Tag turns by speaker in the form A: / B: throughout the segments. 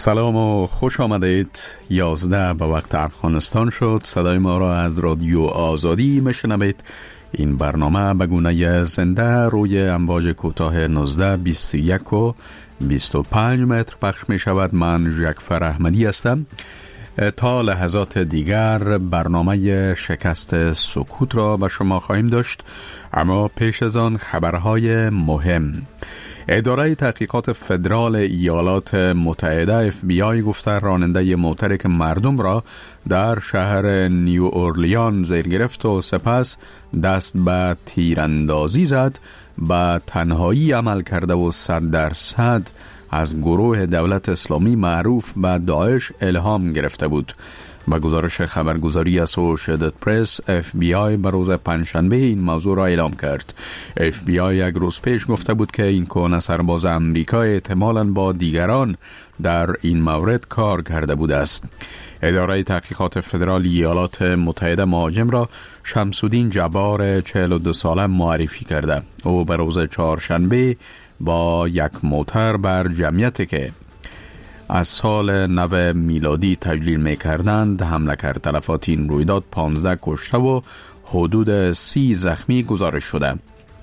A: سلام و خوش آمدید. 11 به وقت افغانستان شد. صدای ما را از رادیو آزادی میشنوید. این برنامه به گونه زنده روی امواج کوتاه 19، 21 و 25 متر پخش می شود. من ژکفر احمدی هستم. تا لحظات دیگر برنامه شکست سکوت را به شما خواهیم داشت، اما پیش از آن خبرهای مهم. اداره تحقیقات فدرال ایالات متحده FBI گفته راننده موتر مردم را در شهر نیو اورلیان زیر گرفت و سپس دست به تیراندازی زد. به تنهایی عمل کرده و 100% از گروه دولت اسلامی معروف به داعش الهام گرفته بود. با گزارش خبرگزاری اسوسییتد پرس، FBI به روز پنجشنبه این موضوع را اعلام کرد. FBI یک روز پیش گفته بود که این کهنه سرباز امریکا احتمالاً با دیگران در این مورد کار کرده بوده است. اداره تحقیقات فدرال ایالات متحده مهاجم را شمس‌الدین جبار 42 ساله معرفی کرده. او به روز چهارشنبه با یک موتر بر جمعیتی که از سال 9 میلادی تجلیل می کردند حمله کرد. تلفات این رویداد 15 کشته و حدود 30 زخمی گزارش شده.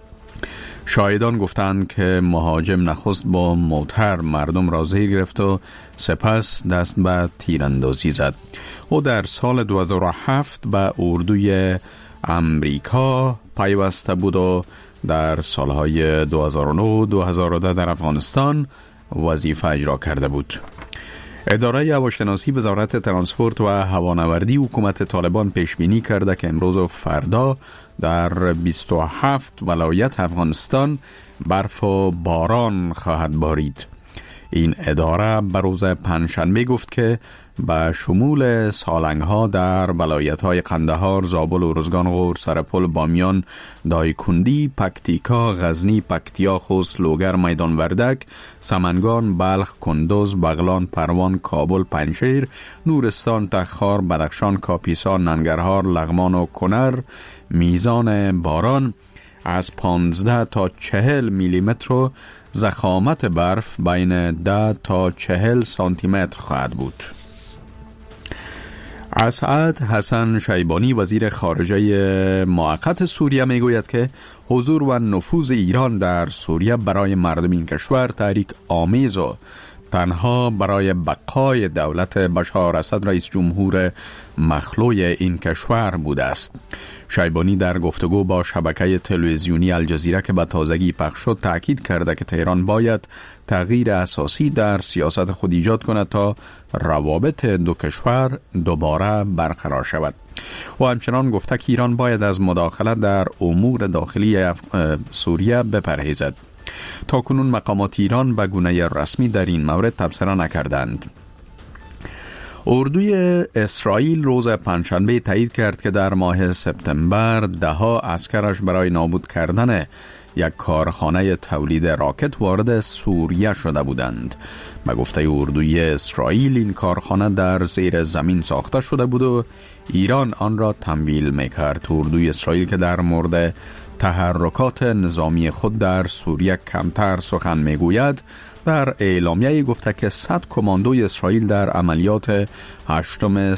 A: شاهدان گفتند که مهاجم نخست با موتر مردم را زیر گرفت و سپس دست به تیراندازی زد. او در سال 2007 به اردوی امریکا پیوسته بود و در سالهای 2009 و 2010 در افغانستان وظیفه اجرا کرده بود. اداره هواشناسی وزارت ترانسپورت و هوانوردی حکومت طالبان پیش بینی کرده که امروز و فردا در 27 ولایت افغانستان برف و باران خواهد بارید. این اداره به روز پنجشنبه گفت که به شمول سالنگ‌ها در ولایت‌های قندهار، زابل، ارزگان، غور، سرپل، بامیان، دایکندی، پکتیکا، غزنی، پکتیا، خوست، لوگر، میدان وردک، سمنگان، بلخ، کندوز، بغلان، پروان، کابل، پنجشیر، نورستان، تخار، بدخشان، کاپیسا، ننگرهار، لغمان و کنر میزان باران از 15 تا 40 میلی متر و ضخامت برف بین 10 تا 40 سانتی متر خواهد بود. اسعد حسن شیبانی وزیر خارجه موقت سوریه میگوید که حضور و نفوذ ایران در سوریه برای مردم این کشور تحریک آمیز و تنها برای بقای دولت بشار اسد رئیس جمهور مخلوع این کشور بوده است. شیبانی در گفتگو با شبکه تلویزیونی الجزیره که به تازگی پخش شد تأکید کرده که تهران باید تغییر اساسی در سیاست خود ایجاد کند تا روابط دو کشور دوباره برقرار شود. و همچنان گفته که ایران باید از مداخلت در امور داخلی سوریه بپرهیزد. تا کنون مقامات ایران به گونه رسمی در این مورد تبصره نکردند. اردوی اسرائیل روز پنجشنبه تایید کرد که در ماه سپتامبر 10 عسکرش برای نابود کردن یک کارخانه تولید راکت وارد سوریه شده بودند. به گفته اردوی اسرائیل این کارخانه در زیر زمین ساخته شده بود و ایران آن را تمویل میکرد. اردوی اسرائیل که در مورد تحرکات نظامی خود در سوریه کمتر سخن میگوید، در اعلامیه گفته که 100 کماندوی اسرائیل در عملیات 8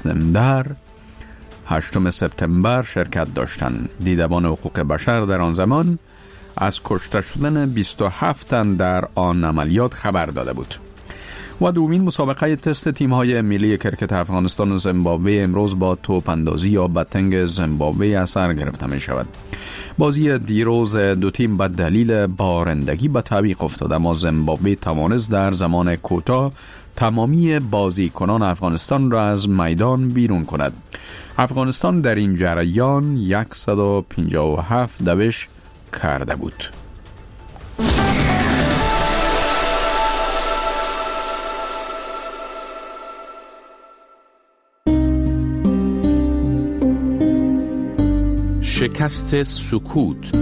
A: سپتامبر شرکت داشتند. دیدبان حقوق بشر در آن زمان از کشته شدن 27 تن در آن عملیات خبر داده بود. و دومین مسابقه تست تیم‌های ملی کرکت افغانستان و زیمبابوه امروز با توپ اندازی یا بتنگ زیمبابوه اثر گرفته می شود. بازی دیروز دو تیم به دلیل بارندگی به تعویق افتاد، اما زیمبابوه توانست در زمان کوتاه تمامی بازیکنان افغانستان را از میدان بیرون کند. افغانستان در این جریان 157 دوش کرده بود.
B: شکست سکوت.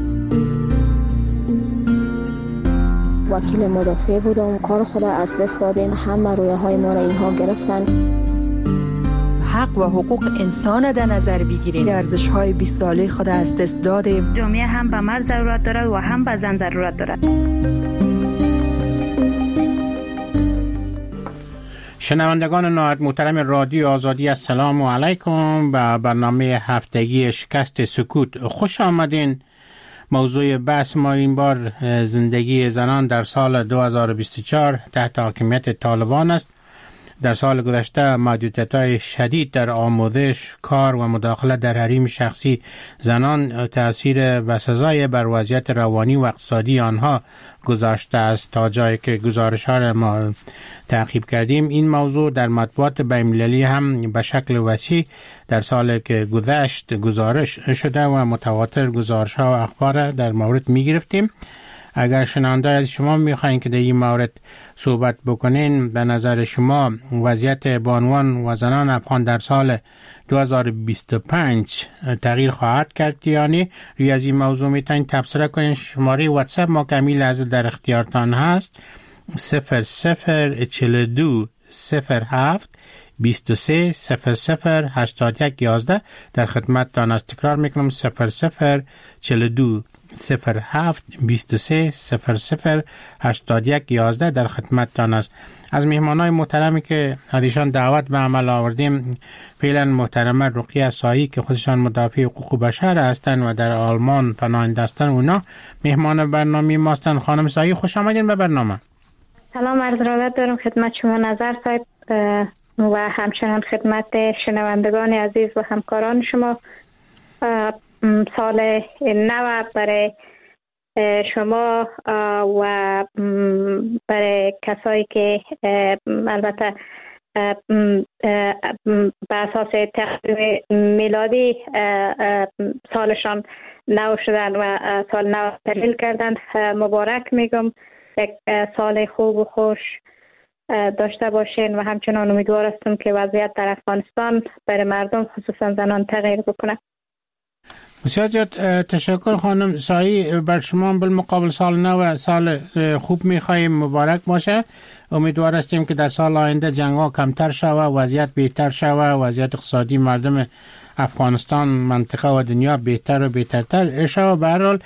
C: وکیل مدافع بودم، کار خود از دست دادیم، همه رویه های ما را اینها گرفتن.
D: حق و حقوق انسان در نظر بگیریم. ارزش های 20 ساله خود از دست دادیم.
E: جامعه هم به مرد ضرورت دارد و هم به زن ضرورت دارد.
F: شنوندگان نهایت محترم رادیو آزادی، السلام علیکم. به برنامه هفتگی شکست سکوت خوش آمدین. موضوع بحث ما این بار زندگی زنان در سال 2024 تحت حاکمیت طالبان است. در سال گذشته محدودیت‌های شدید در آموزش، کار و مداخله در حریم شخصی زنان تأثیر بسزای بر وضعیت روانی و اقتصادی آنها گذاشته است. تا جایی که گزارش‌ها را ما تعقیب کردیم، این موضوع در مطبوعات بین‌المللی هم به شکل وسیع در سال که گذشت گزارش شده و متواتر گزارش‌ها و اخبار در مورد می‌گرفتیم. اگر شنونده از شما میخواین که در این مورد صحبت بکنین، به نظر شما وضعیت بانوان و زنان افغان در سال 2025 تغییر خواهد کرد یا نه؟ روی از این موضوع میتونین تبصره کنین. شماره واتساپ ما کمیل از در اختیارتان هست 0042 07 23 00 81 11. در خدمتتان است. تکرار میکنم 0042 07 23 00 81 11 در خدمتتان است. از مهمانای محترمی که ازشان دعوت به عمل آوردیم، فعلا محترمه رقیه سایی که خودشان مدافع حقوق بشر هستند و در آلمان پناهنده هستند، اونا مهمان برنامه ماستن. خانم سایی خوش آمدین به برنامه.
E: سلام، عرض ارادت دارم خدمت شما نظر صاحب و همچنان خدمت شنوندگان عزیز و همکاران شما. سال نو برای شما و برای کسایی که البته به اساس تقویم میلادی سالشان نو شدن و سال نو تحلیل کردن مبارک میگم. یک سال خوب و خوش داشته باشین و همچنان امیدوار هستم که وضعیت در افغانستان برای مردم خصوصا زنان تغییر بکنه.
F: بسیار تشکر خانم سایی. بر شما بالمقابل سال نو سال خوب میخواییم، مبارک باشه. امیدوار هستیم که در سال آینده جنگ‌ها کمتر شود، وضعیت بهتر شود، وضعیت اقتصادی مردم افغانستان، منطقه و دنیا بهتر و بهترتر شود. به هر حال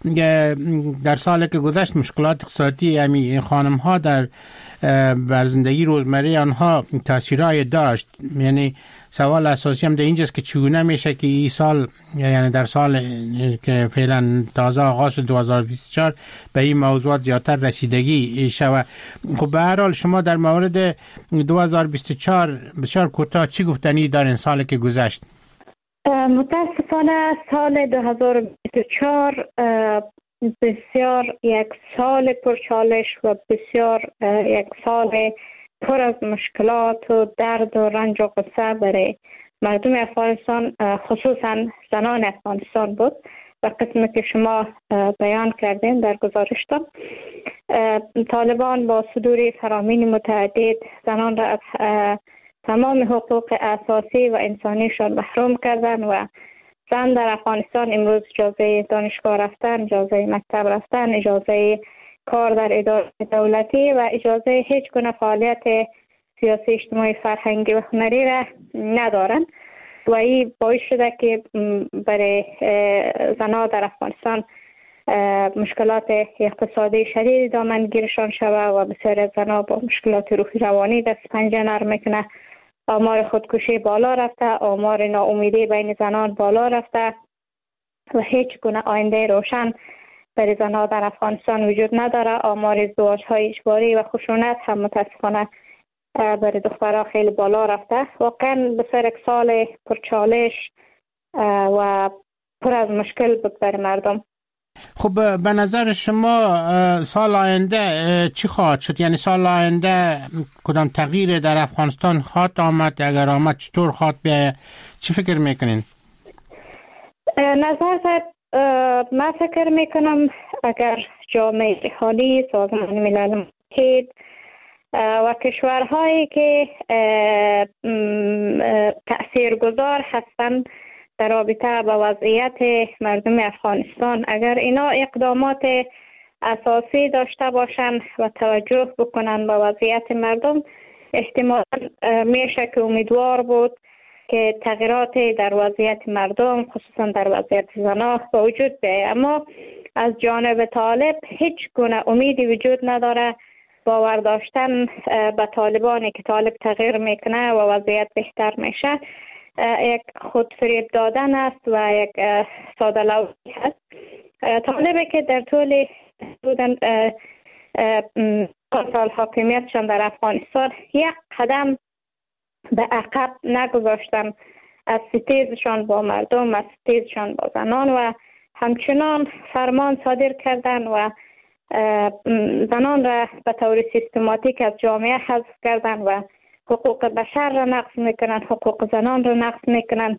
F: در سالی که گذشت مشکلات اقتصادی این خانم ها در بر زندگی روزمره آنها تاثیرای داشت. یعنی سوال اساسی هم در اینجاست که چگونه میشه که این سال، یعنی در سال که فعلا تازه آغاز 2024 به این موضوعات زیادتر رسیدگی شود. خب به هر حال شما در مورد 2024 بسیار کوتاه چی گفتنی دارین سالی که گذشت؟
E: متاسفانه سال 2024 بسیار یک سال پرچالش و بسیار یک سال پر از مشکلات و درد و رنج و غصه برای مردم افغانستان، خصوصا زنان افغانستان بود و قسمی که شما بیان کردین در گزارشتان. طالبان با صدور فرامین متعدد زنان را از تمام حقوق اساسی و انسانیشان محروم کردن و زن در افغانستان امروز اجازه دانشگاه رفتن، اجازه مکتب رفتن، اجازه کار در اداره دولتی و اجازه هیچ گونه فعالیت سیاسی، اجتماعی، فرهنگی و هنری را ندارن و این باعث شده که برای زنها در افغانستان مشکلات اقتصادی شدید دامنگیرشان شود و بسیار از زنها با مشکلات روحی روانی دست پنجه نرم میکنه. آمار خودکشی بالا رفته، آمار ناامیدی بین زنان بالا رفته و هیچ گونه آینده روشن برای زنها در افغانستان وجود نداره. آمار ازدواج‌های اجباری و خشونت هم متاسفانه برای دخترها خیلی بالا رفته. واقعا بسیار یک سال پرچالش و پر از مشکل بود برای مردم.
F: خب به نظر شما سال آینده چی خواهد شد؟ یعنی سال آینده کدام تغییر در افغانستان خواهد آمد؟ اگر آمد چطور خواهد بیاید؟ چی فکر میکنین؟
E: نظر من فکر میکنم اگر جامعه جهانی، سازمان ملل متحد و کشورهایی که تاثیرگذار هستند در رابطه با وضعیت مردم افغانستان، اگر اینا اقدامات اساسی داشته باشند و توجه بکنند به وضعیت مردم، احتمالاً میشه که امیدوار بود که تغییرات در وضعیت مردم خصوصا در وضعیت زنان به وجود بیاید. اما از جانب طالب هیچ گونه امیدی وجود نداره باور داشتن به طالبانی که طالب تغییر میکنه و وضعیت بهتر میشه یک خود فریب دادن است و یک ساده لوحی است. طالبی که در طول سال حاکمیتشان در افغانستان یک قدم به عقب نگذاشتن از ستیزشان با مردم، از ستیزشان با زنان و همچنان فرمان صادر کردن و زنان را به طور سیستماتیک از جامعه حذف کردن و حقوق بشر را نقض میکنن، حقوق زنان را نقض میکنن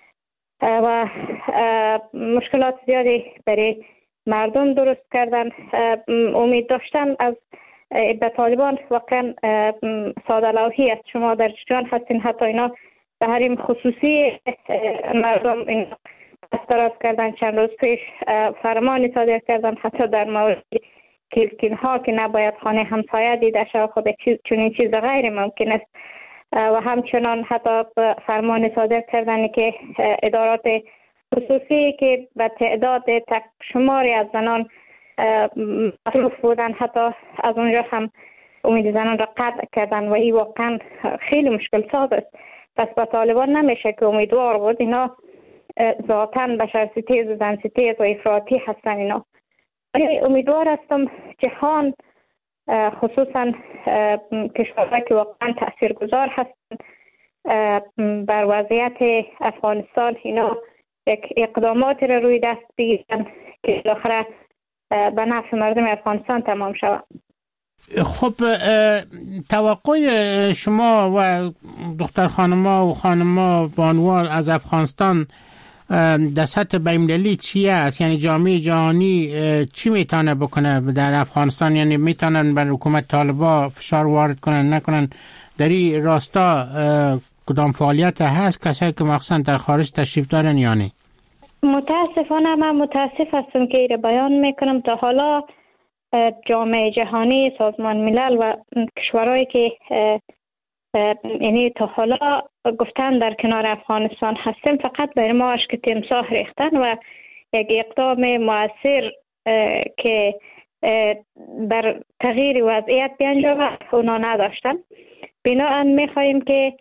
E: و مشکلات زیادی برای مردم درست کردن. امید داشتن از به طالبان واقعا ساده لوحی است. شما در جان هستین، حتی اینا به حریم خصوصی مردم این دراز کردن. چند روز پیش فرمانی صادر کردن حتی در مورد کلکین ها که نباید خانه همسایه دیده شود. خود چنین چیز غیر ممکن است. و همچنان حتی فرمانی صادر کردن که ادارات خصوصی که به تعداد تک شماری از زنان مصروف بودن، حتی از اونجا هم امید زنان را قطع کردن و این واقعا خیلی مشکل ساز است. پس به طالبان نمیشه که امیدوار بود. اینا ذاتاً بشر ستیز و زن ستیز و افراطی هستن. اینا امیدوار هستم جهان، خصوصا کشورهایی که واقعا تاثیرگذار هستند بر وضعیت افغانستان، اینا یک اقدامات را روی دست بگیرن که بالاخره به نفع مردم افغانستان تمام شود.
F: خب توقع شما و دختر خانما و خانما بانوان از افغانستان در سطح بین‌المللی چی است؟ یعنی جامعه جهانی چی میتونه بکنه در افغانستان؟ یعنی میتونن بر حکومت طالبان فشار وارد کنن نکنن؟ در این راستا کدام فعالیت هست کسایی که مخصوصا در خارج تشریف دارن یا نه؟
E: متاسفانه من متاسف هستم که ایره بیان میکنم. تا حالا جامعه جهانی، سازمان ملل و کشورهایی که یعنی تا حالا گفتن در کنار افغانستان هستیم فقط برای ما اشک تمساح ریختن و یک اقدام مؤثر که بر تغییر وضعیت بیانجامد اونا نداشتن. بنابراین میخواییم که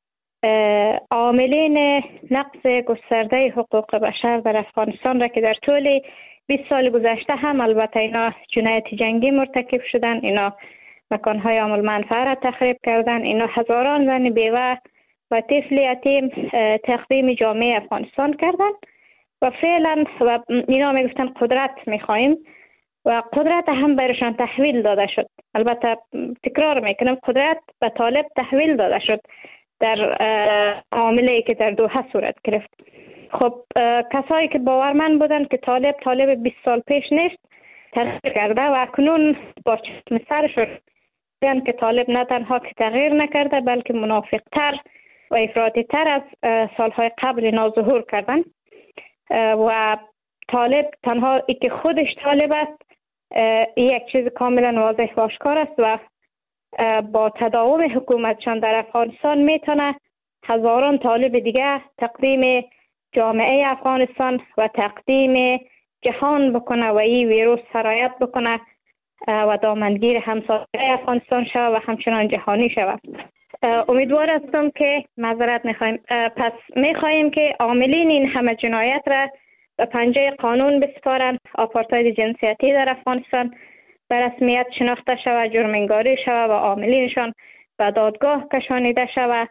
E: عاملین نقض گسترده حقوق بشر در افغانستان را که در طول 20 سال گذشته هم البته اینا جنایت جنگی مرتکب شدن، اینا مکانهای عامل منفعه را تخریب کردن، اینا هزاران زن بیوه و طفل یتیم تقدیم جامعه افغانستان کردن و فعلا و اینا میگفتن قدرت میخوایم و قدرت هم برشان تحویل داده شد. البته تکرار میکنم قدرت به طالب تحویل داده شد در معامله‌ای که در دوحه صورت گرفت. خب کسایی که باورمند بودن که طالب 20 سال پیش نیست تغییر کرده و اکنون با چشم سرشون دیدن که طالب نه تنها که تغییر نکرده بلکه منافق‌تر و افراطی‌تر از سالهای قبل اینا ظهور کردن و طالب تنها ای که خودش طالب است یک چیز کاملا واضح و آشکار است و با تداوم حکومتشان در افغانستان میتونه هزاران طالب دیگه تقدیم جامعه افغانستان و تقدیم جهان بکنه و این ویروس سرایت بکنه و دامنگیر همسایه افغانستان شود و همچنان جهانی شود. امیدوار هستم که معذرت میخوایم پس میخوایم که عاملین این همه جنایت را به پنجه قانون بسپارن، آپارتاید جنسیتی در افغانستان به رسمیت شناخته شود، جرم‌انگاری شود و عاملینشان به دادگاه کشانیده شود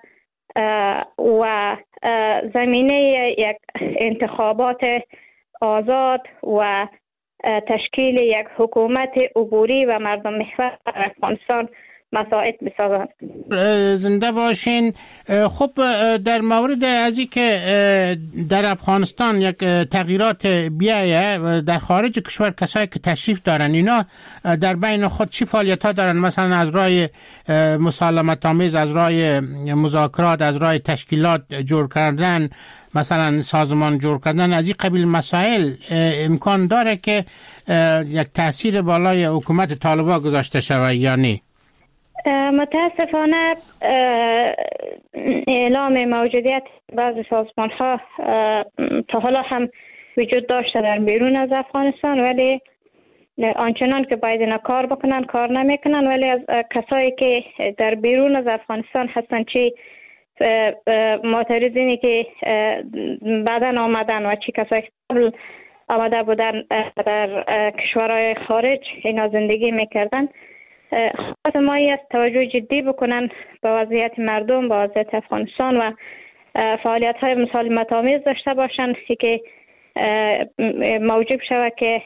E: و زمینه یک انتخابات آزاد و تشکیل یک حکومت عبوری و مردم محور در افغانستان مساعد بسازند.
F: زنده باشین. خب در مورد از این که در افغانستان یک تغییرات بیایه در خارج کشور کسایی که تشریف دارن اینا در بین خود چی فعالیت ها دارن؟ مثلا از راه مسالمت آمیز، از راه مذاکرات، از راه تشکیلات جور کردن، مثلا سازمان جور کردن، از این قبیل مسائل امکان داره که یک تاثیر بالای حکومت طالبان گذاشته شود یا نه؟
E: متاسفانه اعلام موجودیت بعضی سازمان ها تا حالا هم وجود داشته در بیرون از افغانستان، ولی آنچنان که باید اینا کار بکنن کار نمیکنن، ولی از کسایی که در بیرون از افغانستان هستن، چه معترضینی که بعداً آمدن و چه کسایی که قبل آمده بودن در کشورهای خارج اینا زندگی میکردن، خواهد ما از توجه جدی بکنن به وضعیت مردم، به وضعیت افغانستان و فعالیت های مسالمت آمیز داشته باشن که موجب شود که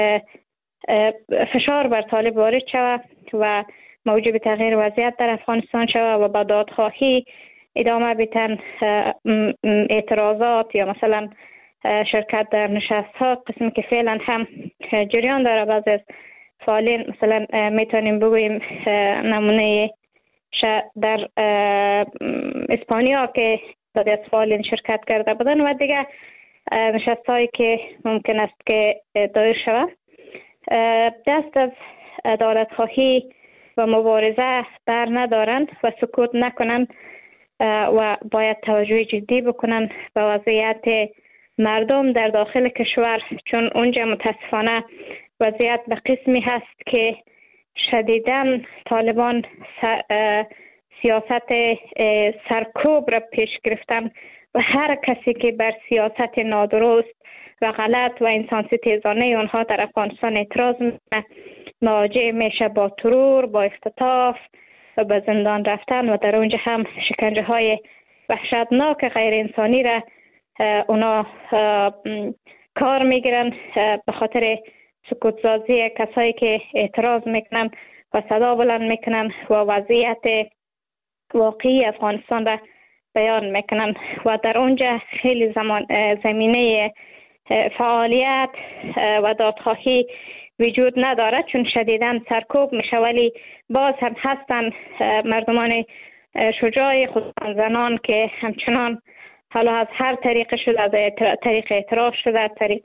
E: فشار بر طالب وارد شود و موجب تغییر وضعیت در افغانستان شود و با دادخواهی ادامه بیتن اعتراضات یا مثلا شرکت در نشست ها، قسمی که فعلا هم جریان داره. بعضی از فعالین مثلا میتونیم بگوییم نمونه در اسپانیا که بعضی از فعالین شرکت کرده بودن و دیگه نشست هایی که ممکن است که دایر شود، دست از عدالت خواهی و مبارزه بر ندارند و سکوت نکنند و باید توجه جدی بکنن به وضعیت مردم در داخل کشور، چون اونجا متاسفانه وضعیت به قسمی هست که شدیداً طالبان سیاست سرکوب را پیش گرفتن و هر کسی که بر سیاست نادرست و غلط و انسان‌ستیزانه اونها در افغانستان اعتراض میکنه مواجه میشه با ترور، با اختطاف و به زندان رفتن و در اونجا هم شکنجه های وحشتناک غیر انسانی را اونا کار میگیرن به خاطر سکوتسازی کسایی که اعتراض میکنن و صدا بلند میکنن و وضعیت واقعی افغانستان را بیان میکنن و در اونجا خیلی زمینه فعالیت و دادخواهی وجود نداره، چون شدیداً سرکوب میشه، ولی باز هم هستن مردمان شجاع، خصوصا زنان که همچنان حالا از هر طریق شده، از طریق اعتراض شده، از طریق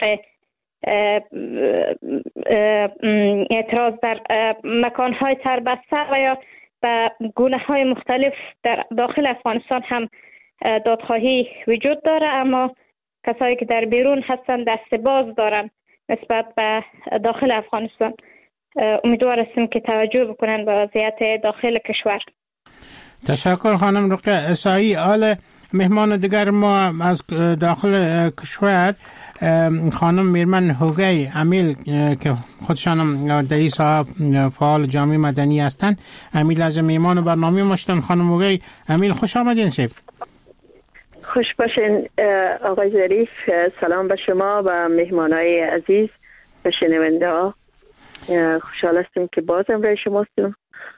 E: اعتراض در مکانهای سربسته و یا به گونه های مختلف در داخل افغانستان هم دادخواهی وجود داره، اما کسایی که در بیرون هستن دست باز دارن نسبت به داخل افغانستان. امیدوار هستیم که توجه بکنن به وضعیت داخل کشور.
F: تشکر خانم رقیه عیسایی. حال مهمان دیگر ما از داخل کشور خانم میرمن هوگی امیل که خودشان در این ساحه فعال جامعه مدنی هستند، امیل از میهمان برنامه ما شدن. خانم هوگی امیل خوش آمدین. سیب
G: خوش باشین آقای ظریف. سلام به شما و مهمانای عزیز و شنونده ها. خوشحال هستیم که بازم رای شما هستیم.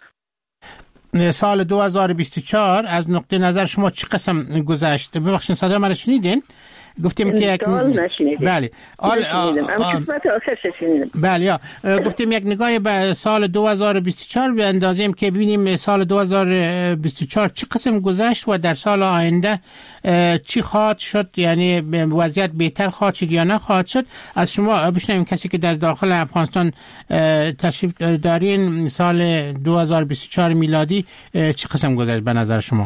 F: سال 2024 از نقطه نظر شما چه قسم گذشت؟ ببخشید صدا من شنیدین؟ گفتیم که یک بله بله گفتیم یک نگاهی به سال 2024 بیاندازیم که ببینیم سال 2024 چه قسم گذشت و در سال آینده چی خواهد شد، یعنی وضعیت بهتر خواهد شد یا نه خواهد شد. از شما بشنویم، کسی که در داخل افغانستان تشریف دارین، سال 2024 میلادی چه قسم گذشت به نظر شما؟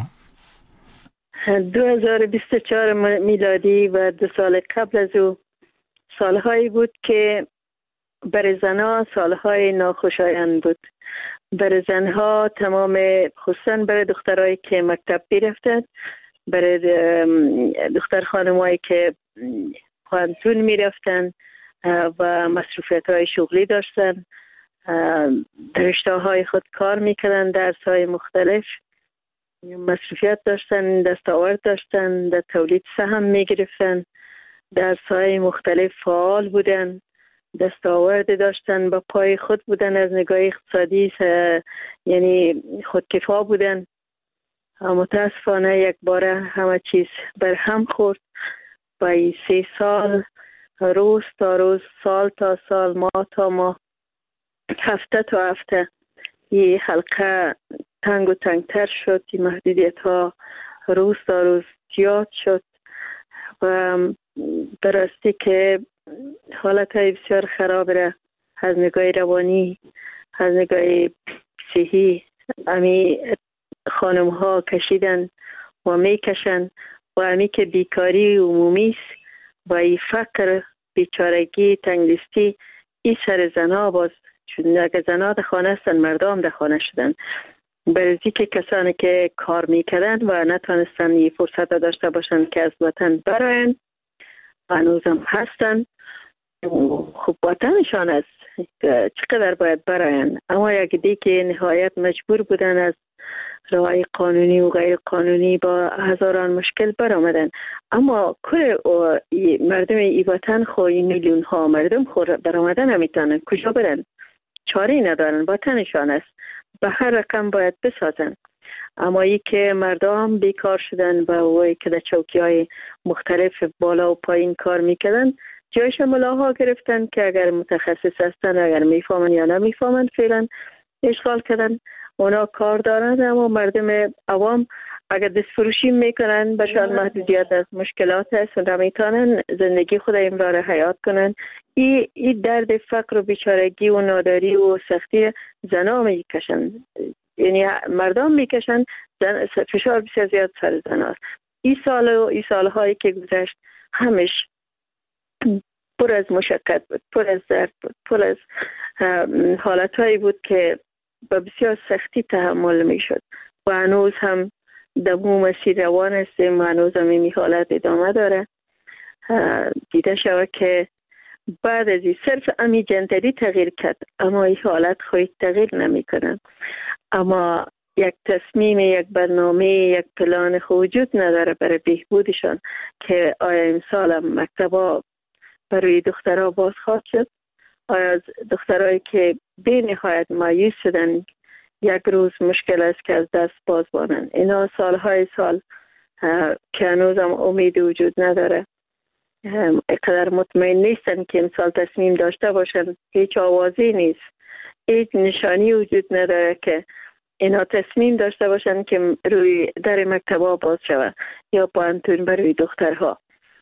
G: 2024 میلادی و 2 سال قبل از او سالهایی بود که برای زنها سالهای ناخوشایند بود. برای زنها تمام، خصوصا برای دخترایی که مکتب میرفتند، برای دختر خانمایی که پانتون میرفتند و مسئولیت های شغلی داشتن، در رشته های خود کار میکردن، درس های مختلف مصروفیت داشتن، دستاورد داشتن، در تولید سهم میگرفتن، درس‌های مختلف فعال بودن، دستاورد داشتن، با پای خود بودن، از نگاه اقتصادی یعنی خودکفا بودن. متاسفانه یک باره همه چیز بر هم خورد. با 3 سال، روز تا روز، سال تا سال، ماه تا ماه، هفته تا هفته یه حلقه تنگ و تنگتر شد. این محدودیت ها روز تا روز زیاد شد و درسته که حالت های بسیار خراب را از نگاه روانی، از نگاه صحی امی خانم ها کشیدن و می کشن و امی که بیکاری عمومی است و ای فقر، بیچارگی، تنگدستی، این سر زنها باز چون اگر زنها در خانه هستن مردم در خانه شدن. برزی که کسانی که کار میکردن و نتونستن یه فرصت داشته باشن که از وطن براین هنوزم هستن. خب وطنشان است، چقدر باید براین. اما یک دی که نهایت مجبور بودن از راهی قانونی و غیر قانونی با هزاران مشکل برآمدن. اما کل مردم ای وطن خوی میلیون ها مردم خور برآمدن نمیتونن، کجا برن؟ چاره ندارن، وطنشان است، به هر رقم باید بسازن. اما ای که مردم بیکار شدن و وی که در چوکی های مختلف بالا و پایین کار میکردن جایش ملاها گرفتن که اگر متخصص هستن، اگر میفهمن یا نمیفهمن، فعلا اشغال کردن. اونا کار دارن، اما مردم عوام اگر دست فروشی میکنن بشان محدودیت از مشکلات هست و نمیتونن زندگی خود امرار حیات کنن. این درد فقر و بیچارگی و ناداری و سختی زنا میکشن، یعنی مردم میکشن، فشار بسیار زیاد سر زنا. این سال و این سالهایی که گذشت همش پر از مشقت بود، پر از درد بود، پر از حالتهایی بود که با بسیار سختی تحمل می شد و هنوز هم دمو مسیر روان هستیم و هنوز هم این حالت ادامه داره. دیده شود که بعد از این صرف امی جنتری تغییر کرد، اما این حالت خواهی تغییر نمی کنن. اما یک تصمیم، یک برنامه، یک پلان وجود نداره برای بهبودشان که آیا امسال هم مکتبا برای دخترها باز خواهد شد؟ آیا دخترهایی که به نهایت مایوس شدن یک روز مشکل است که از دست باز بانن؟ اینا سالهای سال که هنوز هم امید وجود نداره، اقدر مطمئن نیستن که امسال تصمیم داشته باشن. هیچ آوازی نیست، هیچ نشانی وجود نداره که اینا تصمیم داشته باشن که روی در مکتبا باز شود یا پانتون برای دخترها.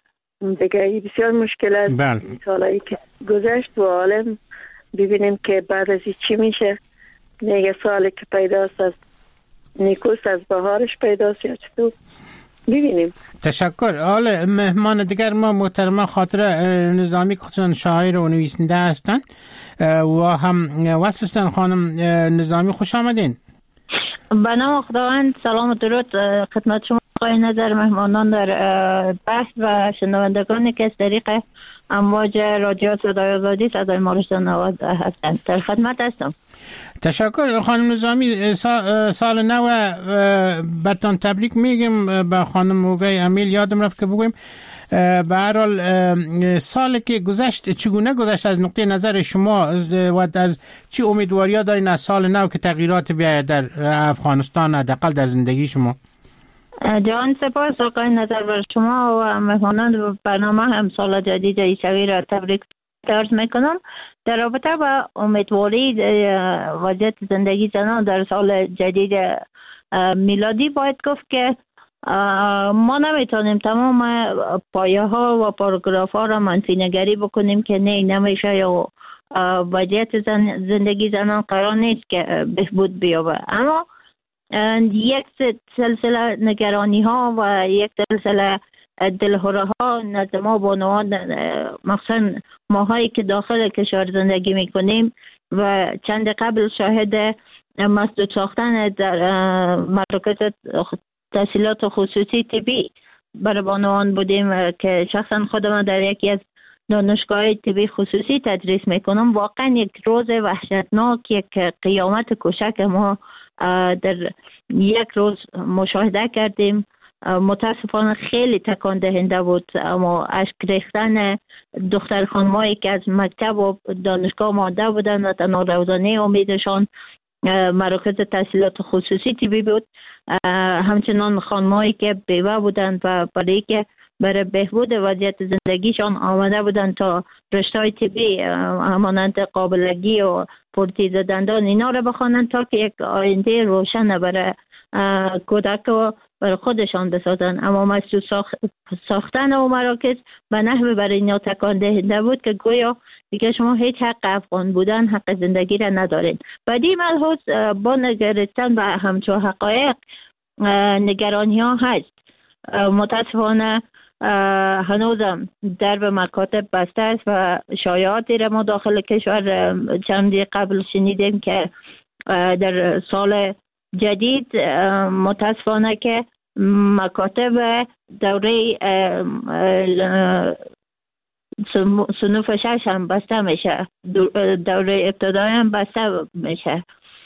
G: دیگه بسیار مشکل است. سالایی که گذشت و عالم ببینیم که بعد از این چی میشه. نگه سالی که پیداست از نیکوست از بهارش پیداست یا چطور ببینیم.
F: تشکر. حالا مهمان دیگر ما محترمه خاطره نظامی که خودشان شاعر و نویسنده هستن و هم وصفتن. خانم نظامی خوش آمدین.
H: به نام خداوند، سلام و درود خدمت شما آقای نظر، مهمانان در بحث و شنوندگانی که از طریق امواج رادیو صدای آزادی صدای مارشان آواز هستند در خدمت هستم.
F: تشکر. خانم نظامی، سال نو برتان تبریک میگیم. به خانم موقع امیل یادم رفت که بگویم به هر حال سال که گذشت چگونه گذشت از نقطه نظر شما و در چی امیدواری دارین از سال نو که تغییرات بیاید در افغانستان، حداقل در زندگی شما؟
H: جان سپاس آقای نظر بر شما و مهمانان برنامه هم سال جدید عیسوی را تبریک عرض میکنم. در رابطه با امیدواری وضعیت زندگی زنان در سال جدید میلادی باید گفت که ما نمیتونیم تمام پایه ها و پاراگراف ها را منفی نگری بکنیم که نه نمیشه یا وضعیت زندگی زنان قرار نیست که بهبود بیابه. اما یک سلسله نگرانی ها و یک سلسله دلهره ها نزد ما بانوان، مخصوصا ماهایی که داخل کشور زندگی میکنیم و چند قبل شاهد مسدود ساختن در مراکز تحصیلات خصوصی طبی برای بانوان بودیم که شخصا خودم در یکی از دانشگاه طبی خصوصی تدریس میکنم. واقعا یک روز وحشتناک، یک قیامت کوچک ما در یک روز مشاهده کردیم. متاسفانه خیلی تکان دهنده بود، اما اشک ریختن دختر خانمایی که از مکتب و دانشگاه مانده بودن و تنها روزانه امیدشان مراکز تحصیلات خصوصی طبی بود. همچنان خانمایی که بیوه بودند و برای که برای بهبود وضعیت زندگیشان آمده بودند تا رشته‌های طبی همانند قابلگی و پرتیز دندان اینا را بخوانند تا که یک آینده روشن برای کودک و برای خودشان بسازن. اما مسدود ساختن او مراکز به نحو برای اینا تکان دهنده بود که گویا دیگه شما هیچ حق افغان بودن، حق زندگی را ندارین. بعدی ملحوظ با نگرستن به همچون حقایق نگرانی ها هست. متاسفانه هنوزم درب مکاتب بسته است و شایعاتی را ما داخل کشور چندی قبل شنیدیم که در سال جدید متاسفانه که مکاتب دوره صنوف 6 هم بسته میشه، دوره ابتدایی هم بسته میشه.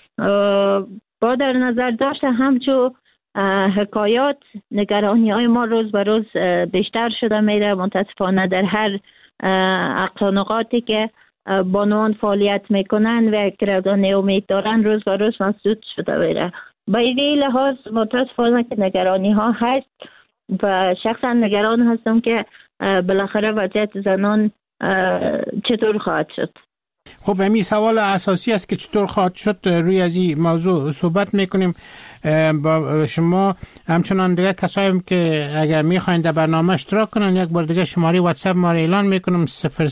H: با در نظر داشته همچون حکایات نگرانی های ما روز به روز بیشتر شده میره. متاسفانه در هر اقصانقاتی که بانوان فعالیت میکنن و کردن امید دارن روز به روز مسدود شده میره. با این لحاظ متاسفانه که نگرانی ها هست و شخصا نگران هستم که بالاخره وضعیت زنان چطور خواهد شد.
F: خب همین سوال اساسی است که چطور خواهد شد. روی از این موضوع صحبت میکنیم با شما. همچنان دیگه کسایی که اگر میخواین در برنامه اشتراک کنن، یک بار دیگه شماره واتساپ ما را اعلان میکنم: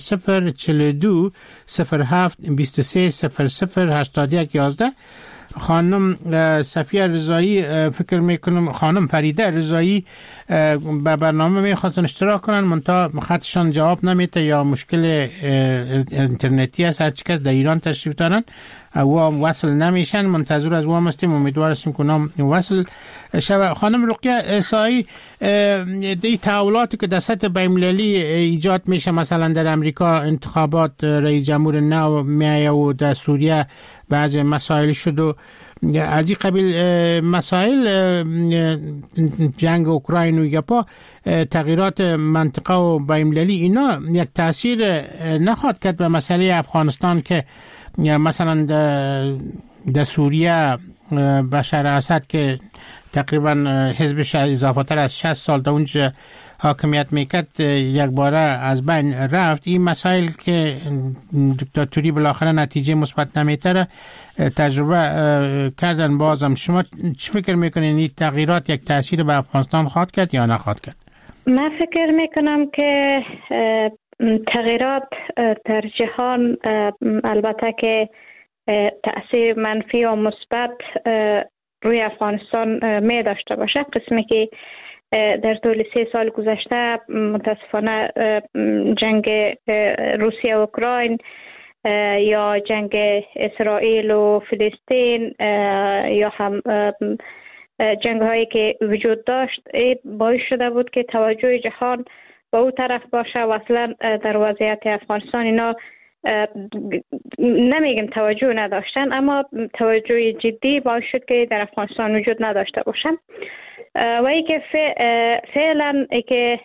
F: 0042 07 23 00 81 11. خانم صفیه رضایی فکر میکنم خانم فریده رضایی به برنامه میخواستن اشتراک کنن، منتها خطشان جواب نمیده یا مشکل اینترنتی است. هر چی کس در ایران تشریف دارن و وصل نمیشن. منتظر از وام هستیم، امیدوار هستیم که نام وصل شود. خانم رقیه عیسایی، دی تحولاتی که در سطح بین‌المللی ایجاد میشه، مثلا در امریکا انتخابات رئیس جمهور نو میایه و در سوریه بعضی مسائل شد و از این قبیل مسائل، جنگ اوکراین و یپا، تغییرات منطقه و بین‌المللی، اینا یک تاثیر نخواهد کرد به مسئله افغانستان که مثلا در سوریه بشار اسد که تقریبا حزبش اضافه تر از 60 سال در اونجا حاکمیت میکرد یک باره از بین رفت. این مسائل که دیکتاتوری بالاخره نتیجه مثبت نمیتره تجربه کردن. بازم شما چی فکر میکنین این تغییرات یک تاثیر به افغانستان خواهد کرد یا نخواهد کرد؟
E: من فکر میکنم که تغییرات در جهان البته که تأثیر منفی و مثبت روی افغانستان می داشته باشه. قسمی که در طول 3 سال گذشته متاسفانه جنگ روسیه و اوکراین یا جنگ اسرائیل و فلسطین یا هم جنگ هایی که وجود داشت باعث شده بود که توجه جهان به اون طرف باشه و اصلا در وضعیت افغانستان اینا نمیگم توجه نداشتن، اما توجه جدی باعث شد که در افغانستان وجود نداشته باشن. و ای که فعلا ای که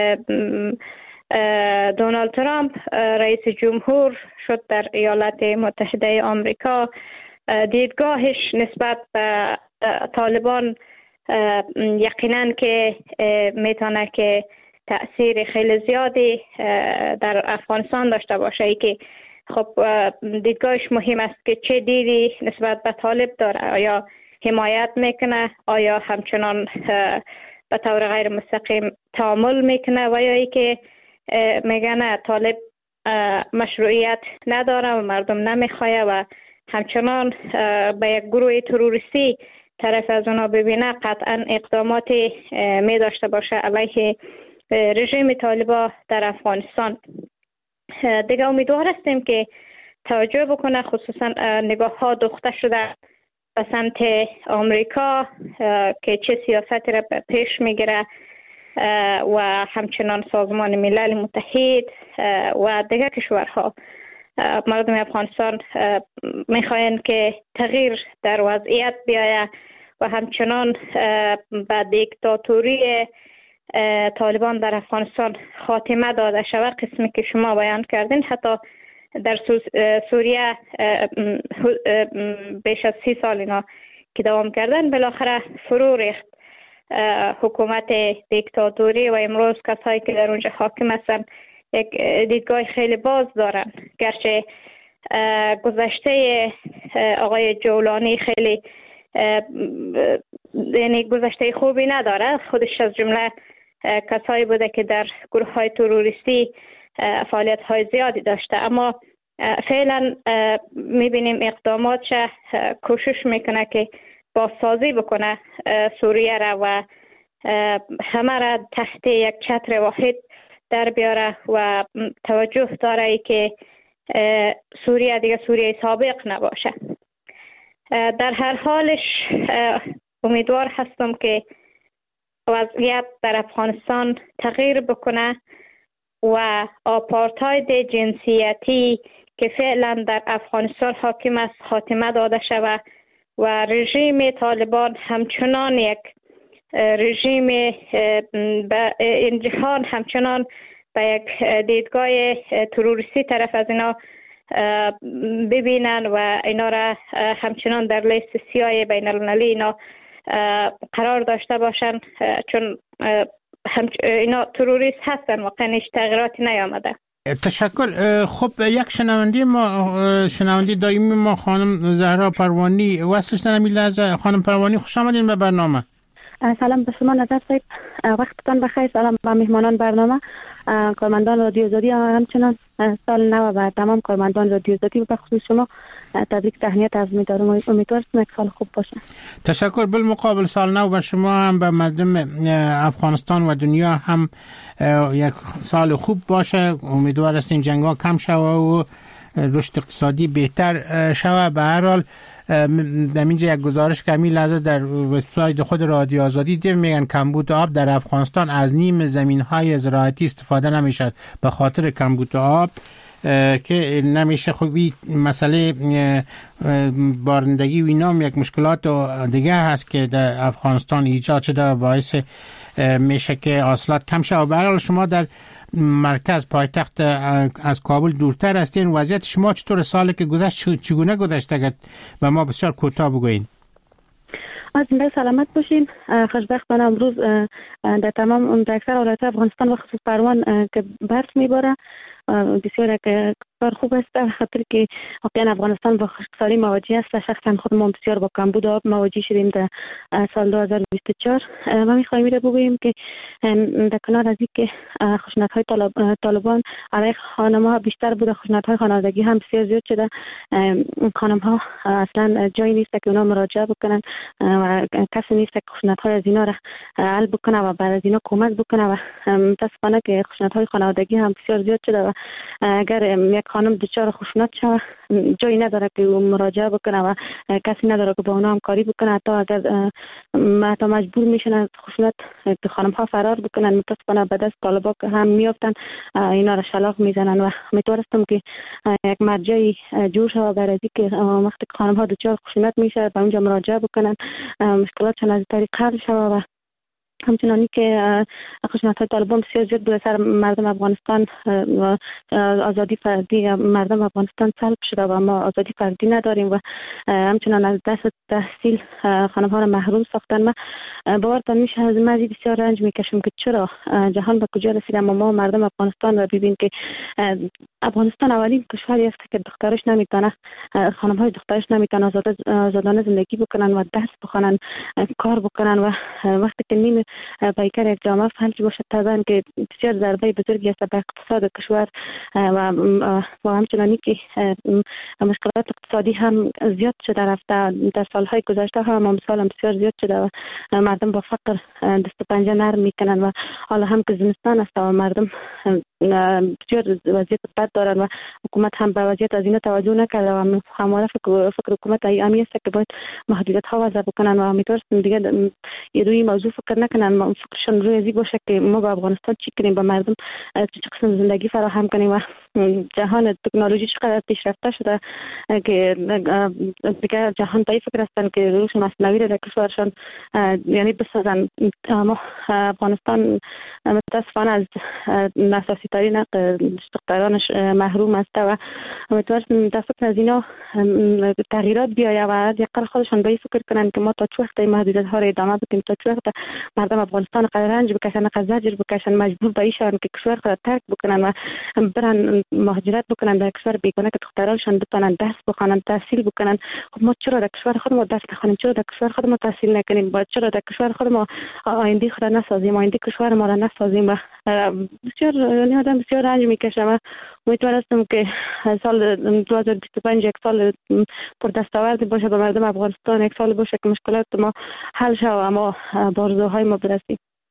E: دونالد ترامپ رئیس جمهور شد در ایالات متحده آمریکا، دیدگاهش نسبت به طالبان یقینا که میتونه که تأثیر خیلی زیادی در افغانستان داشته باشه. ای که خب دیدگاهش مهم است که چه دیدی نسبت به طالب داره، آیا حمایت میکنه، آیا همچنان به طور غیر مستقیم تعامل میکنه و یا ای که میگه نه طالب مشروعیت نداره و مردم نمیخواه و همچنان به یک گروه تروریستی طرف از اونا ببینه، قطعا اقداماتی می داشته باشه علیه رژیم طالبان در افغانستان. دیگه امیدوار هستیم که توجه بکنه، خصوصا نگاه ها دوخته شده به سمت آمریکا که چه سیاستی را پیش میگیره و همچنان سازمان ملل متحد و دیگر کشورها. مردم افغانستان میخواین که تغییر در وضعیت بیاید و همچنان به دیکتاتوری طالبان در افغانستان خاتمه داده شود. قسمی که شما بیان کردین، حتی در سوریه بیش از 30 سال اینا که دوام کردن بالاخره فرو ریخت حکومت دیکتاتوری و امروز کسایی که در اونجا حاکم هستن یک دیدگاه خیلی باز دارن. گرچه گذشته آقای جولانی خیلی یعنی گذشته خوبی نداره، خودش از جمله کسایی بوده که در گروه های تروریستی فعالیت های زیادی داشته، اما فعلا میبینیم اقداماتش کوشش میکنه که بازسازی بکنه سوریه را و همه را تحت یک چتر واحد در بیاره و توجه داره که سوریه دیگه سوریه سابق نباشه. در هر حالش امیدوار هستم که وضعیت در افغانستان تغییر بکنه و آپارتاید جنسیتی که فعلا در افغانستان حاکم است خاتمه داده شود و رژیم طالبان همچنان یک رژیم این جهان همچنان به یک دیدگاه تروریستی طرف از اینا ببینن و اینا را همچنان در لیست سیاه بین المللی اینا قرار داشته باشن، چون اینا تروریست هستن. واقعا هیچ تغییراتی نیامده.
F: تشکر. خب یک شنونده دائمی ما خانم زهرا پروانی وصلش نمی لحظه. خانم پروانی خوش آمدین به برنامه.
I: سلام به شما نظر صاحب، وقتتان بخیر. سلام به مهمانان برنامه، کارمندان رادیو آزادی، همچنان سال نو و تمام کارمندان رادیو آزادی و بخصوص شما تبریک تهنیت عرض می‌دارم. امیدوارم یک سال خوب باشه.
F: تشکر. بالمقابل سال نو بر شما هم به مردم افغانستان و دنیا هم یک سال خوب باشه. امیدوار هستیم جنگ‌ها کم شوه و رشد اقتصادی بهتر شوه. به هر حال در اینجا یک گزارش که همین لحظه در وبسایت خود رادیو آزادی دیم میگن کمبود آب در افغانستان از نیم زمین‌های زراعتی استفاده نمیشه به خاطر کمبود آب که نمیشه. خب این مسئله بارندگی و اینا یک مشکلات دیگه هست که در افغانستان ایجاد شده و باعث میشه که حاصلات کم شه. و به هر حال شما در مرکز پایتخت از کابل دورتر هستین. وضعیت شما چطور؟ سالی که گذشت چگونه گذشت؟ اگر به ما بسیار کوتاه بگوین.
I: از زنده سلامت باشین. خوشبختانه امروز در تمام در اکثر ولایات افغانستان و خصوص پروان که برف میباره بسیار کار خوب است، به خاطر که واقعا افغانستان با خشکسالی مواجه است و شخصا خود ما بسیار با کمبود آب مواجه شدیم در سال 2024. ما می‌خوایم بگوییم که در کنار از اینکه خشونت‌های طالبان علیه خانم‌ها بیشتر بوده، خشونت‌های خانوادگی هم بسیار زیاد شده. خانم‌ها اصلا جایی نیست که اونا مراجعه بکنن و کسی نیست که خشونت‌های از اینا را حل بکنه و بعد از اینا کمک بکنه و متأسفانه که خشونت‌های خانوادگی هم بسیار زیاد شده و اگر یک خانم دچار خشونت شود جایی نداره که مراجعه بکنه و کسی نداره که با اونا همکاری بکنه. حتی اگر مجبور میشن از خشونت خانم ها فرار بکنن، متاسفانه به دست طالبان هم میافتن، اینا را شلاق میزنن و امیدوارم که یک مرجعی جور شود برای اینکه وقتی خانم ها دچار خشونت میشه به اونجا مراجعه بکنن، مشکلاتشون از طریق حل شود و همچنانی که خشونت‌های طالبان بسیار زیاد بر سر مردم افغانستان و آزادی فردی مردم افغانستان سلب شده و ما آزادی فردی نداریم و همچنان از دست تحصیل خانم‌ها را محروم ساختن. ما باورتان میشه از مزید بسیار رنج میکشیم که چرا جهان به کجا رسید، اما ما مردم افغانستان را ببین که افغانستان اولین کشوری است که دخترش نمیتونه، خانم‌های دخترش نمیتونه آزادانه زندگی بکنن و درس بخونن، کار بکنن و وقتی که نیم پیکر یک جامعه فلج باشد طبعا که بسیار ضربه بزرگی است به اقتصاد کشور و همچنانی که مشکلات اقتصادی هم زیاد شده رفته. در سالهای گذشته هم امسال بسیار زیاد شده و مردم با فقر دست و پنجه نرم میکنن و حالا هم که زمستان است و مردم بسیار وضعیت بد دارن و حکومت هم به وضعیت از اینا توجه نکرده و همواره فکر حکومت ایامی است که باید محدودیت ها وضع بکنن و امیدوارم دیگه روی موضوع فکر نکنن، فکرشون روی ازی باشه که ما با افغانستان چی کنیم، با مردم چه قسم زندگی فراهم کنیم و جهان تکنولوژی چقدر پیشرفته شده که دیگه جهان تایی فکر هستن که روش مصنوعی را در کشورشان یعنی بسازن. ما افغانستان متاسفانه از اساسی ترین دخترانش محروم است و امیدوارم در فکر از اینا تغییرات بیاید و از یقل خودشان به این فکر کنن که ما تا چه وقت محدودیت ها را ادامه بدیم، تا چه وقت مردم افغانستان قدر رنج بکشن، قدر زجر بکشن، مجبور به این شون که کشور خود ترک بکنن و برن مهاجرت بکنن در کشور بیگانه که دخترانشان بتونن درس بخونن، تحصیل بکنن. خب ما چرا در کشور خود ما درس نخونیم؟ چرا در کشور خود ما تحصیل نکنیم؟ چرا در کشور خود ما آینده خود نسازیم؟ آینده کشور ما را نسازیم؟ و بسیار یعنی آدم بسیار رنج میکشه و امیدوار هستم که سال 2025 یک سال پر دستاوردی باشه به مردم افغانستان، یک سال باشه که مشکلات ما حل شه و ما به آرزوهای ما برسیم.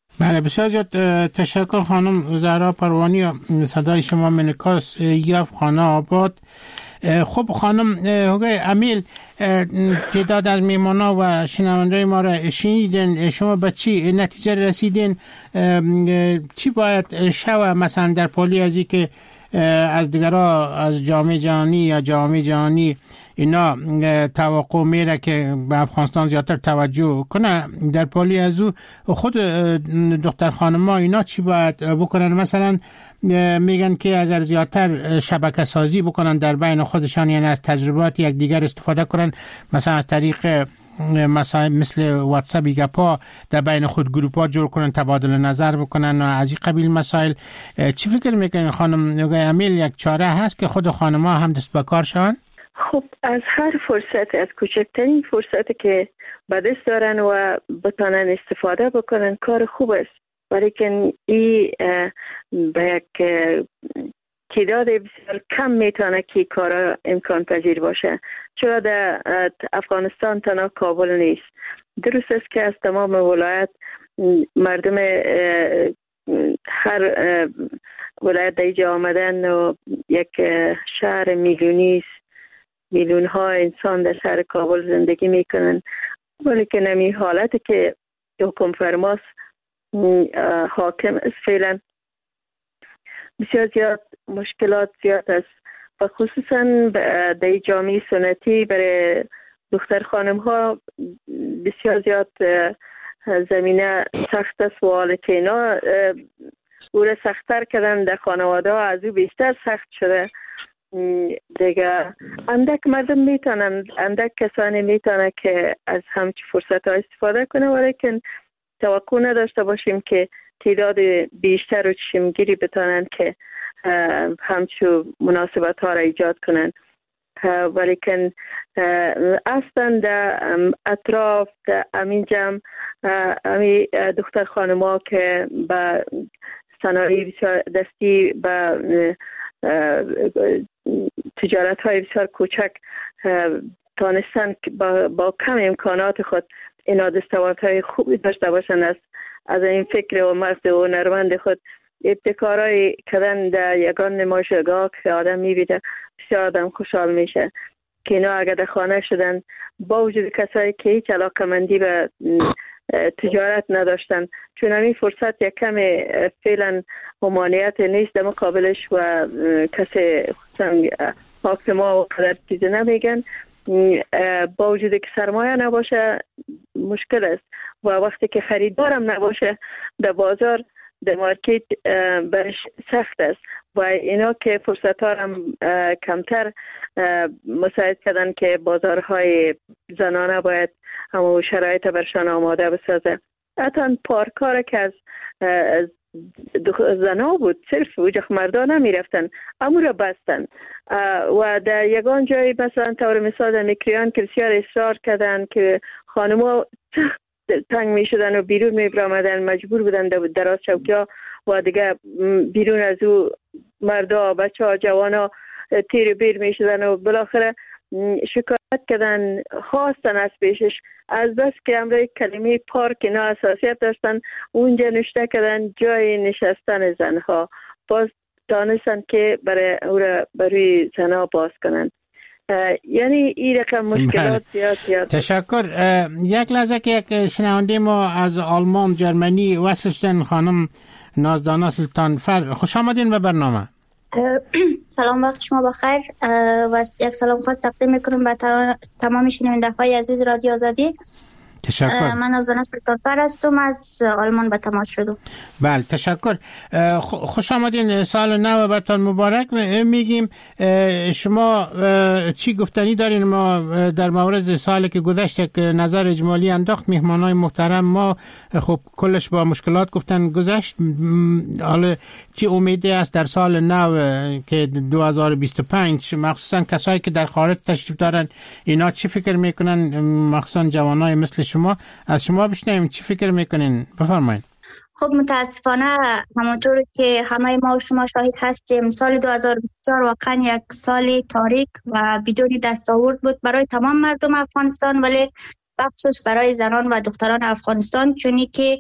F: بله بسیار زیاد تشکر خانم زهرا پروانی. صدای شما منکاس یاف خانه آباد. خب خانم هوگای امیل، تعداد از میمانا و شنونده ما را شنیدین، شما به چی نتیجه رسیدین؟ چی باید شوه مثلا در پالی ازی که از دیگرها از جامعه جهانی یا جامعه جهانی اینا توقع میره که به افغانستان زیادتر توجه کنه، در پالی از او خود دختر خانم‌ها اینا چی باید بکنن؟ مثلا میگن که اگر زیادتر شبکه سازی بکنن در بین خودشان، یعنی از تجربات یک دیگر استفاده کنن، مثلا از طریق مثل واتساپ گپا در بین خود گروپ‌ها جور کنن، تبادل نظر بکنن و از این قبیل مسائل. چی فکر میکنین خانم هوگای امیل یک چاره هست که خود خانم‌ها هم دست به کار شون؟
G: خب از هر فرصت، از کوچکترین فرصتی که به دست دارن و بتانن استفاده بکنن کار خوب است، ولیکن این به یک تعداد بسیار کم میتونه که کار امکان پذیر باشه، چرا در افغانستان تنها کابل نیست. درست است که از تمام ولایت مردم هر ولایت دیجا آمدن و یک شهر میلیونی است، میلیون ها انسان در شهر کابل زندگی میکنن، ولیکن همین حالتی که حکم فرماست حاکم است فعلا بسیار زیاد مشکلات زیاد است و خصوصا در جامعه سنتی برای دختر خانم ها بسیار زیاد زمینه سخت است و حالا که اینا او را سخت‌تر کردن در خانواده ها از او بیشتر سخت شده دیگه. اندک مردم میتونن، اندک کسانی میتونن که از همچی فرصت ها استفاده کنه، ولیکن توقع نداشته باشیم که تعداد بیشتر و چشمگیری بتانن که همچو مناسبت ها را ایجاد کنن. ولیکن اصلا در اطراف در امین جمع امی دختر خانم ها که با صنایع بسیار دستی با تجارت های بسیار کوچک تانستن با کم امکانات خود اینا دستاوردهای خوبی داشته باشن، از این فکر و مغز و نرمند خود ابتکارهای کردن در یگان نمایشگاه که آدم میبینه بسیار آدم خوشحال میشه که اینا اگر در خانه شدن با وجود کسایی که هیچ علاقمندی به تجارت نداشتن، چون همین فرصت یک کم فعلا ممانعت نیست در مقابلش و کسی حاکما و قدر چیزی نمیگن. با وجود که سرمایه نباشه مشکل است و وقتی که خریدارم نباشه در بازار در مارکت برش سخت است و اینا که فرصت ها هم کمتر مساعد کردن که بازارهای زنانه باید همون شرایط برشان آماده بسازه. حتی پارکار که از زنا بود صرف وجه مردان نمی رفتن امو را بستن و در یگان جایی مثلا طور مثال میکریان که بسیار اصرار کردن که خانم‌ها سخت تنگ می شدن و بیرون می برامدن، مجبور بودن دراز چوکی ها و دیگه بیرون از او مردا بچه ها جوان ها تیر بیر می شدن و بالاخره شکایت کردن، خواستن از پیشش از بس که امروی کلمه پارک اینا اساسیت داشتن اونجا نشته کردن جای نشستن زنها، باز دانستن که برای زنها باز کنن. یعنی این رقم مشکلات زیاد.
F: تشکر. یک لحظه که یک شنونده ما از آلمان جرمنی وصل خانم نازدانا سلطانفر، خوش آمدین به برنامه.
J: سلام، وقت شما بخیر و یک سلام خاص تقدیم میکنم به تمام شنونده های عزیز رادیو آزادی.
F: تشکر.
J: من نازدانا سلطانفر هستم، از آلمان به تماس شدم.
F: بله تشکر. خوش آمدین، سال نو براتون مبارک میگیم. شما چی گفتنی دارین؟ ما در مورد سالی که گذشته که نظر اجمالی انداخت مهمانای محترم ما، خب کلش با مشکلات گفتن گذشت. حالا چی امیدی است در سال نو که 2025 مخصوصا کسایی که در خارج تشریف دارن اینا چی فکر میکنن؟ مخصوصا جوانای مثل شما، از شما بشنویم چی فکر میکنین؟ بفرمایید.
J: خب متاسفانه همونطور که همه ما و شما شاهد هستیم سال 2024 واقعا یک سال تاریک و بدون دستاورد بود برای تمام مردم افغانستان، ولی بخصوص برای زنان و دختران افغانستان، چونی که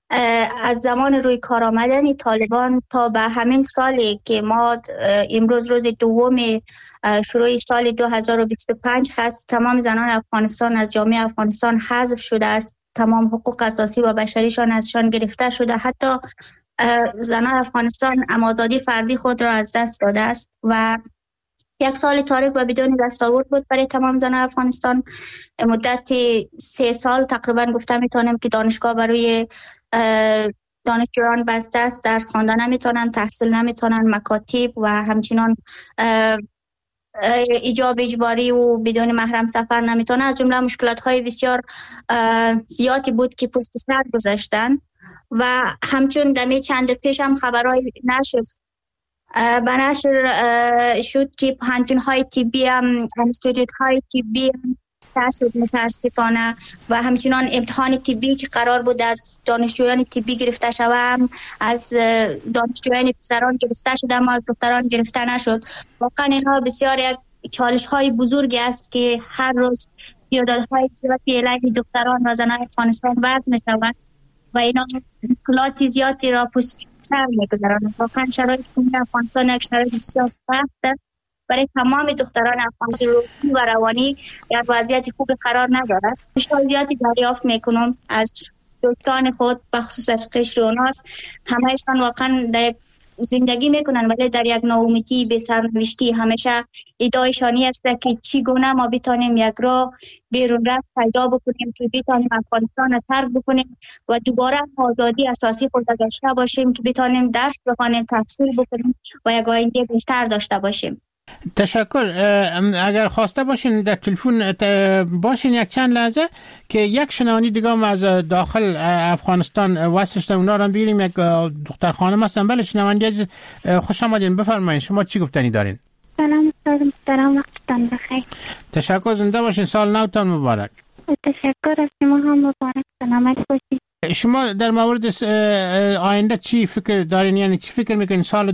J: از زمان روی کار آمدن طالبان تا به همین سالی که ما امروز روز دوم شروع سال 2025 هست، تمام زنان افغانستان از جامعه افغانستان حذف شده است. تمام حقوق اساسی و بشریشان ازشان گرفته شده. حتی زنان افغانستان آزادی فردی خود را از دست داده است و یک سال تاریک و بدون دستاورد بود برای تمام زنان افغانستان. مدت 3 سال تقریبا گفته میتونم که دانشگاه برای دانشجویان بسته است، درس خواندن نمیتونن، تحصیل نمیتونن، مکاتب و همچنان ایجاب اجباری و بدون محرم سفر نمیتونن. از جمله مشکلات های بسیار زیادی بود که پشت سر گذاشتن و همچون دمی چند پیش هم خبرهای نشر شد که پانتون های طبی هم انستیتوت های طبی شد متاسفانه و همچنان امتحان طبی که قرار بود از دانشجویان طبی گرفته شود از دانشجویان پسران گرفته شد اما از دختران گرفته نشد. واقعا اینها بسیار یک چالش های بزرگی است که هر روز پیاده‌های زیادی علیه دختران و زنان افغانستان وضع می‌شود و اینا مشکلات زیادی را پشت سر می‌گذارند. واقعا شرایط افغانستان یک شرایط بسیار سخت است. برای تمام دختران افغانستان روحی و روانی یک وضعیت خوب قرار ندارد. مشکل زیادی دریافت میکنم از دوستان خود بخصوص از قشر و ناس. همهشان واقعا در زندگی میکنن ولی در یک ناامیدی به سرنوشتی. همیشه ادعایشانی است که چگونه ما بتانیم یک راه بیرون رفت پیدا بکنیم که بتانیم افغانستان را ترک بکنیم و دوباره آزادی اساسی خود را داشته باشیم که بتانیم درس بخوانیم، تحصیل بکنیم و یک آینده بهتر داشته باشیم.
F: تشکر. اگر خواسته باشین در تلفن باشین یک چند لحظه که یک شنوانی دیگه هم از داخل افغانستان واسه اونا رو بگیریم. یک دختر خانم هستن. بله شنوانی عزیز خوش آمدین، بفرمایید شما چی گفتنی دارین؟
K: سلام استاد محترم، وقتتان بخیر.
F: تشکر، زنده باشین، سال نوتان مبارک.
K: تشکر، از شما هم مبارک، سلامت باشید.
F: شما در مورد آینده چی فکر دارین؟ یعنی چی فکر میکنین سال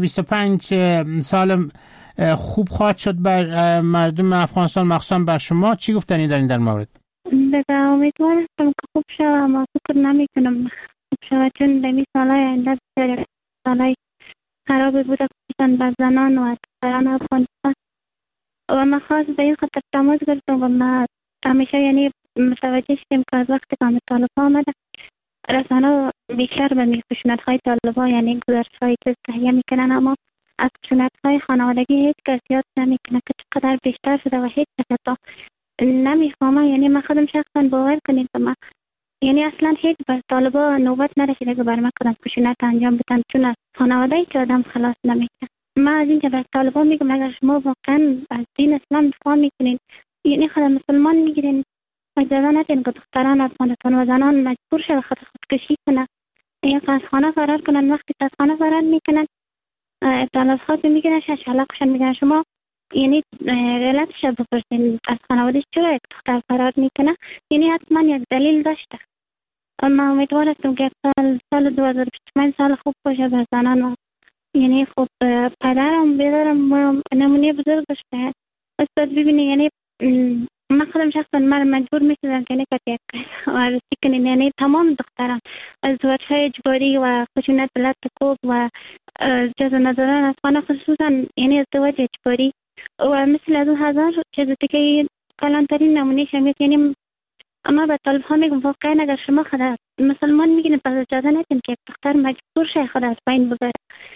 F: 2025 سال خوب خواهد شد بر مردم افغانستان، مخصوصا بر شما؟ چی گفتنی دارین در مورد؟
K: دیگه امیدوار هستم که خوب شد اما فکر نمی کنم خوب شد چون در این سالهای آینده بسیار سالهای خرابی بوده خصوصا بر زنان و دختران افغانستان و من خواست به این خاطر تماس گرفتم و من همیشه یعنی متوجه شدیم که از وقتی که طالبان آمده رسانه بیشتر به خشونت‌های طالبان یعنی گزارش‌های تهیه میکنن اما از خشونت‌های خانوادگی هیچ کس یاد نمیکنه که چقدر بیشتر شده و هیچ کس تا نمیفهمه. یعنی من خودم شخصا باور کنید که من یعنی اصلا هیچ بر طالبان نوبت نرسیده که بر من کدام خشونت انجام بدن چون از خانواده که آدم خلاص نمیکنه. من از اینجا بر طالبان میگم اگر شما واقعا از دین اسلام دفاع میکنین یعنی خود مسلمان میگیرین اجازه ندین که دختران افغانستان و زنان مجبور شد خودکشی کنن یا از خانه فرار کنن. وقتی از خانه فرار میکنن اطلاعات خاص میگیرن شلاقشان میگن شما یعنی علتش بپرسین از خانواده چرا یک دختر فرار میکنه یعنی حتما یک دلیل داشته. اما امیدوار هستم که سال 2025 سال خوب باشه به زنان و یعنی خوب پدرم بیدارم نمونه بزرگ باشه. استاد ببینی یعنی من خودم شخصا من مجبور میشدم که نکت یک عرضی کنین یعنی تمام دختران از زواجهای اجباری و خشونت بلد کوب و جز نظران از خانه خصوصا یعنی ازدواج اجباری و مثل از 2000 چیز دیگه کلانترین نمونه شمیت. یعنی اما به طالب ها میگم واقعا اگر شما خود مسلمان میگین پس اجازه ندین که دختر مجبور شه خود از بین ببره.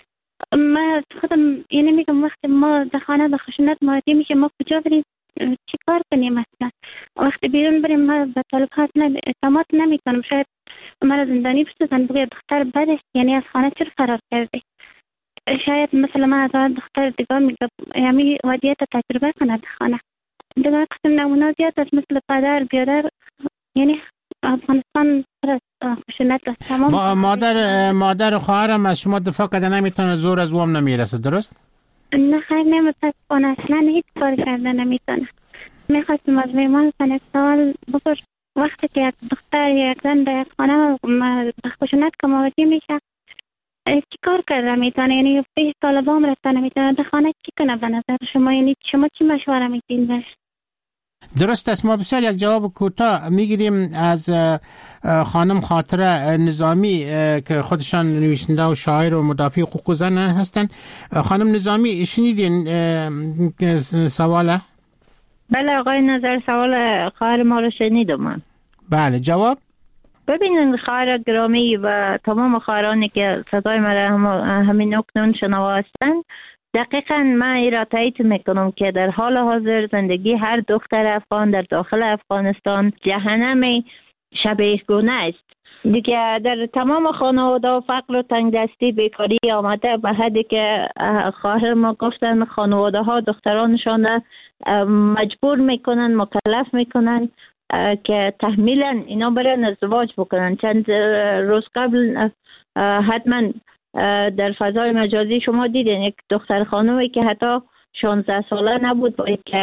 K: من خودم یعنی میگم وقتی ما در خانه به خشونت مواجه میشه ما کجا بریم چی کار کنیم؟ مثلا وقتی بیرون بریم ما به طالب ها اعتماد نمیکنم. شاید مرا زندانی بسازن بگه دختر بدش یعنی از خانه چرا فرار کرده. شاید مثلا من از دختر دیگه میگم یعنی وضعیت تجربه کنه در خانه دیگه قسم نمونه زیاد است مثل پدر بیادر یعنی افغانستان خشونت است. تمام
F: مادر و خواهرم از شما دفاع کرده نمیتونه زور از وام نمیرسه درست؟
K: نه خیر نمیتونه اصلا هیچ کاری کرده نمیتونه. میخواستم از میمان سن سال بپرس وقتی که یک دختر یک زن در خانه خشونت که مواجه میشه چی کار کرده میتونه یعنی به طالبان رسته نمیتونه در خانه چی کنه به نظر شما؟ یعنی شما چی مشوره میدین بهش؟
F: درست است. ما بسیار یک جواب کوتاه میگیریم از خانم خاطره نظامی که خودشان نویسنده و شاعر و مدافع حقوق زن هستند. خانم نظامی شنیدین سواله؟
H: بله آقای نظر، سوال خواهر ما رو شنیدم من.
F: بله جواب؟
H: ببینید خواهر گرامی و تمام خواهرانی که صدای ما همین اکنون شنوا هستند، دقیقاً من این را تایید میکنم که در حال حاضر زندگی هر دختر افغان در داخل افغانستان جهنم شبیه‌گونه است. دیگه در تمام خانواده و فقر و تنگ دستی بیکاری آمده به حدی که خواهر ما گفتن خانواده ها دخترانشان مجبور میکنن، مکلف میکنن که تحمیلا اینا برن ازدواج بکنن. چند روز قبل حتما در فضای مجازی شما دیدین یک دختر خانومی که حتی 16 ساله نبود با یک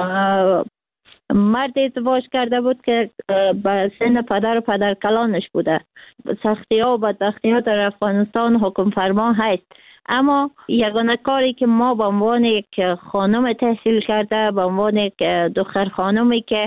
H: مرد ازدواج کرده بود که به سن پدر و پدر کلانش بوده. سختی ها و بدبختی ها در افغانستان حکم فرما هست، اما یگانه کاری که ما به عنوان یک خانم تحصیل کرده، به عنوان یک دختر خانومی که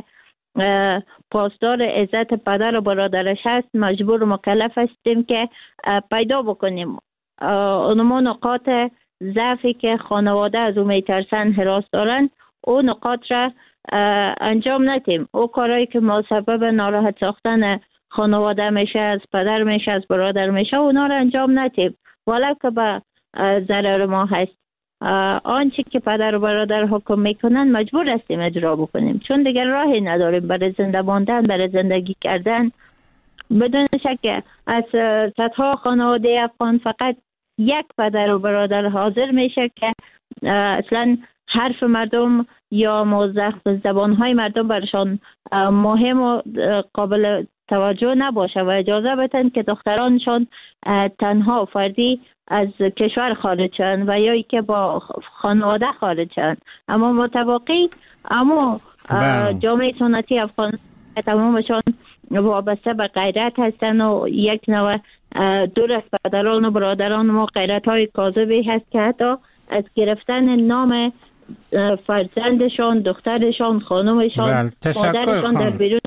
H: پاسدار عزت پدر و برادرش هست، مجبور و مکلف هستیم که پیدا بکنیم اونمون نقاط ضعفی که خانواده از اون میترسن، حراس دارن، اون نقاط را انجام ندیم. او کارهایی که مسبب ناراحت ساختن خانواده میشه، از پدر میشه، از برادر میشه، اونا را انجام ندیم ولو که به ضرر ما هست. آنچه که پدر و برادر حکم میکنن مجبور هستیم اجرا بکنیم، چون دیگر راهی نداریم برای زنده ماندن، برای زندگی کردن. بدون شک از صدها خانواده افغان فقط یک پدر و برادر حاضر میشه که اصلا حرف مردم یا موضح زبانهای مردم برشان مهم و قابل توجه نباشه و اجازه بدن که دخترانشان تنها فردی از کشور خارج شن و یا ای که با خانواده خارج شن. اما متباقی اما جامعه سنتی افغان تمامشان وابسته به غیرت هستن و یک نوع دور از پدران و برادران ما غیرت های کاذبی هست که حتی از گرفتن نام فرزندشان، دخترشان، خانمشان، مادرشان در بیرون.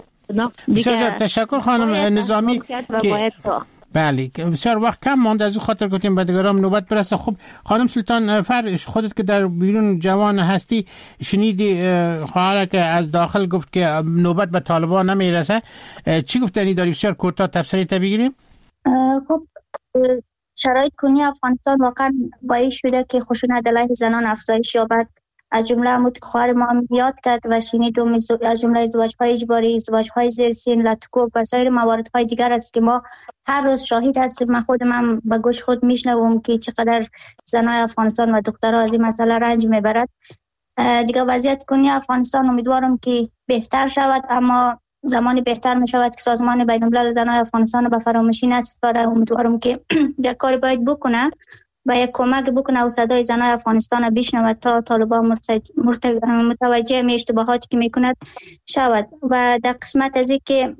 F: تشکر خانم نظامی که بله بسیار وقت کم مانده، از خاطر گفتیم به دیگران نوبت برسه. خب خانم سلطان فرش، خودت که در بیرون جوان هستی شنیدی خواهر که از داخل گفت که نوبت به طالبان نمیرسه، چی گفتنی داری؟ بسیار کوتاه تفسیری تا بگیریم.
J: خب شرایط کنونی افغانستان واقعا باعث شده که خشونت علیه زنان افزایش یابد. از جمله همون خواهر ما هم یاد کرد و شنیدم از جمله ازدواج‌های اجباری، ازدواج‌های زیر سن، لطکوب و سایر مواردهای دیگر است که ما هر روز شاهد هستیم. من خودم به گوش خود میشنوم که چقدر زنای افغانستان و دخترها از این مسئله رنج میبرد. دیگه وضعیت کنونی افغانستان امیدوارم که بهتر شود، اما زمانی بهتر می شود که سازمان بین‌الملل زنای افغانستان به فراموشی نسپاره. امیدوارم که یک کاری باید بکنه و یک کمک بکنه و صدای زنای افغانستان بشنود تا طالبان متوجه می اشتباهاتی که میکند شود. و در قسمت از این که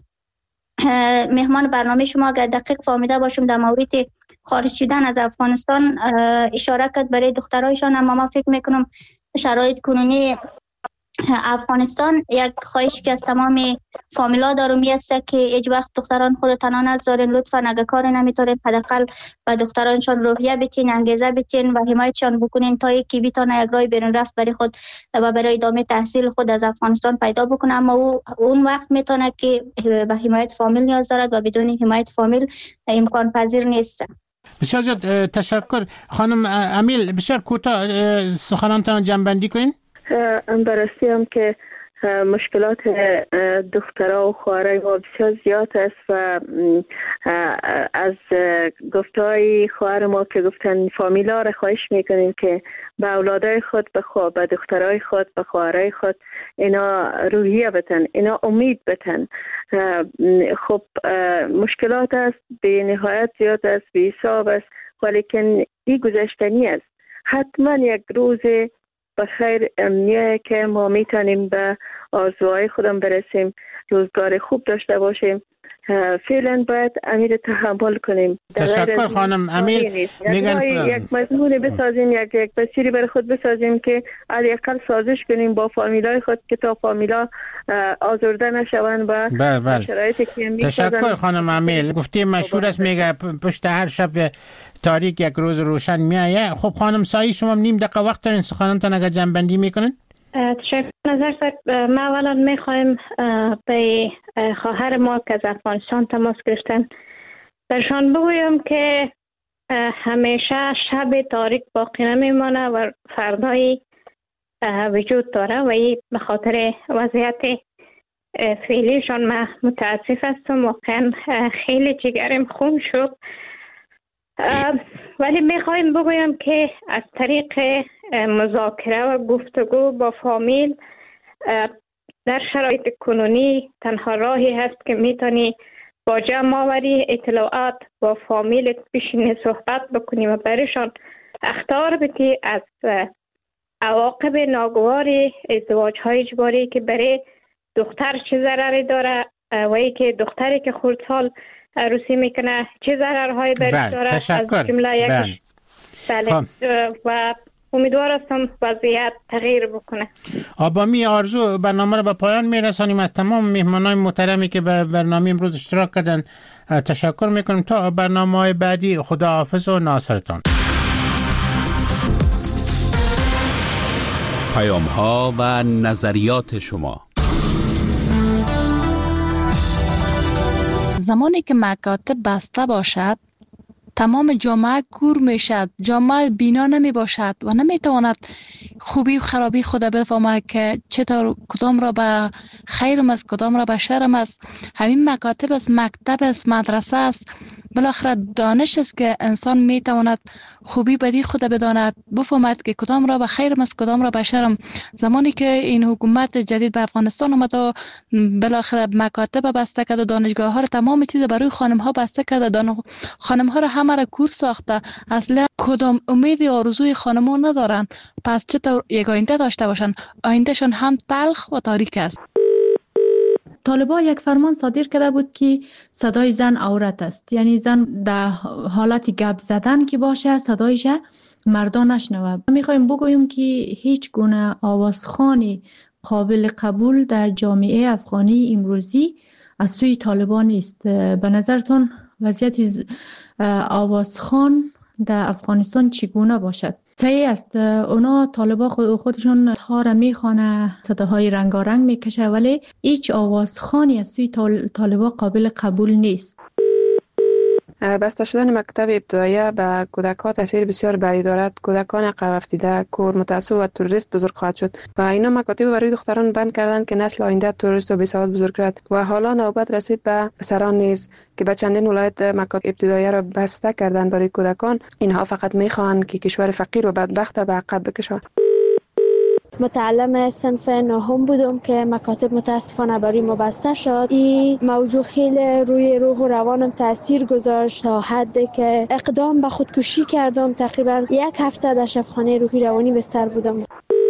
J: مهمان برنامه شما اگر دقیق فهمیده باشم در مورد خارج شدن از افغانستان اشاره کرد برای دخترایشان، اما من فکر میکنم شرایط کنونی افغانستان یک خواهشی که از تمام فامیلا دارم است که هیچ وقت دختران خود تنها نگذارین. لطفا اگه کاری نمیتونین حداقل به دخترانشان روحیه بتین، انگیزه بتین و حمایتشان بکنین تا یکی بتونه یک راه بیرون رفت برای خود و برای ادامه تحصیل خود از افغانستان پیدا بکنه. اما اون وقت میتونه که به حمایت فامیل نیاز دارد و بدون حمایت فامیل امکان پذیر نیست.
F: بسیار تشکر خانم امیل. بسیار کوتاه سخنانتان جمع‌بندی کنین.
G: براستی هم که مشکلات دخترها و خواهرای ما بسیار زیاد است و از گفتهای خواهر ما که گفتن فامیلا را خواهش میکنیم که به اولادای خود به دخترای خود به خواهرای خود اینا روحیه بتن، اینا امید بتن. خب مشکلات است به نهایت زیاد است، به حساب است، ولیکن این گذشتنی است. حتما یک روز بخیر امنیه که ما میتونیم به آرزوهای خودم برسیم، روزگار خوب داشته باشیم فعلا باید امیر تحمل کنیم.
F: تشکر خانم امیر.
G: میگن یک مضمون بسازیم، یک مسیری برای خود بسازیم که حداقل سازش کنیم با فامیلای خود که تا فامیلا آزرده نشوند و شرایطی که میسازن.
F: تشکر خانم امیر. گفتی مشهور است، میگه پشت هر شب تاریک یک روز روشن میایه. خب خانم سایی، شما نیم دقیقه وقت دارین، سخنانتان اگر جنبندی میکنین.
E: تشکر. نظر صاحب، ما اولا میخوایم به خواهر ما که از افغانستان تماس گرفتن برشان بگویم که همیشه شب تاریک باقی نمیمانه و فردایی وجود داره و این به خاطر وضعیت فعلیشان ما متاسف هستم. واقعا خیلی جگرم خون شد، ولی میخوایم بگویم که از طریق مذاکره و گفتگو با فامیل در شرایط کنونی تنها راهی هست که میتونی با جمع آوری اطلاعات با فامیل بشینی صحبت بکنی و برشان اخطار بدی از عواقب ناگوار ازدواج های اجباری که برای دختر چه ضرری داره و ای که دختری که خردسال عروسی میکنه چه ضررهایی برش داره. از جمله یکش. بله. و امیدوار هستم وضعیت تغییر بکنه.
F: با می آرزو برنامه رو به پایان میرسانیم. از تمام مهمانای محترمی که به برنامه امروز اشتراک کردن تشکر میکنم. تا برنامه‌های بعدی، خداحافظ و ناصرتان.
B: پیام‌ها و نظریات شما.
L: زمانی که مکاتب بسته باشد، تمام جامعه کور میشد، جامعه بینا نمی باشد و نمی تواند خوبی و خرابی خود بفهمد که چطور کدام را به خیرم است، کدام را به شرم است. همین مکاتب است، مکتب است، مدرسه است، بالاخره دانش است که انسان می تواند خوبی بدی خود بداند، بفهمد که کدام را به خیرم است، کدام را به شرم. زمانی که این حکومت جدید به افغانستان آمد و بالاخره مکاتب بسته کرد و دانشگاه ها را، تمام چیز برای خانم ها بسته کرد، خانم ها را همه را کور ساخته. اصلا کدام امید و آرزوی خانم ها ندارن، پس چطور یک آینده داشته باشن؟ آیندهشان هم تلخ و تاریک است.
M: طالبان یک فرمان صادر کرده بود که صدای زن عورت است، یعنی زن در حالت گپ زدن که باشه صدایش مردان نشنوه. میخوایم بگویم که هیچ گونه آوازخوانی قابل قبول در جامعه افغانی امروزی از سوی طالبان نیست. به نظرتون وضعیت آوازخوان در افغانستان چگونه باشد؟ صحیح است، اونا طالبا خودشون ها را میخوانه، صداهای رنگارنگ میکشه، ولی هیچ آوازخوانی از سوی طالبا قابل قبول نیست.
N: بسته شدن مکتب ابتدایی به کودکان تاثیر بسیار بدی دارد. کودکان عقب افتاده، کور، متعصب و تروریست بزرگ خواهد شد و اینا مکاتب برای دختران بند کردند که نسل آینده تروریست و بیسواد بزرگ کرد و حالا نوبت رسید به پسران نیز که به چندین ولایت مکاتب ابتدایی را بسته کردند برای کودکان. اینها فقط میخواهند که کشور فقیر و بدبخت به عقب بکشند.
C: متعلم صنف نهم بودم که مکاتب متاسفانه برای ما بسته شد. این موضوع خیلی روی روح و روانم تاثیر گذاشت تا حدی که اقدام به خودکشی کردم. تقریبا یک هفته در شفاخانه روحی روانی بستر بودم.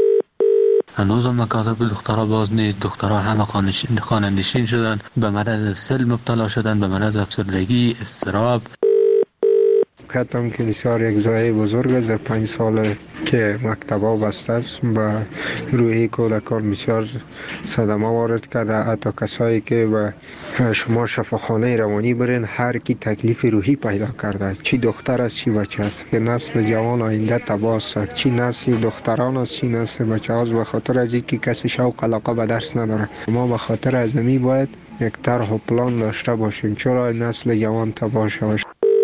O: هنوز مکاتب دخترها باز نیست. دخترها همه خانه نشین شدن، به مرض سل مبتلا شدن، به مرض افسردگی، اضطراب.
P: کتم که بسیار یک ضایعه بزرگ است. در 5 سال که مکتبا بسته است به روحی کودکان بسیار صدمه وارد کرده. حتی کسایی که به شما شفاخانه روانی برین، هر کی تکلیف روحی پیدا کرده، چی دختر است چی بچه است، که نسل جوان آینده تباه است، چی نسل دختران است چی نسل بچه است، به خاطر از اینکه کسی شوق علاقه به درس نداره. ما به خاطر ازمی باید یک طرح و پلان داشته باشیم چرا نسل جوان تباه شود.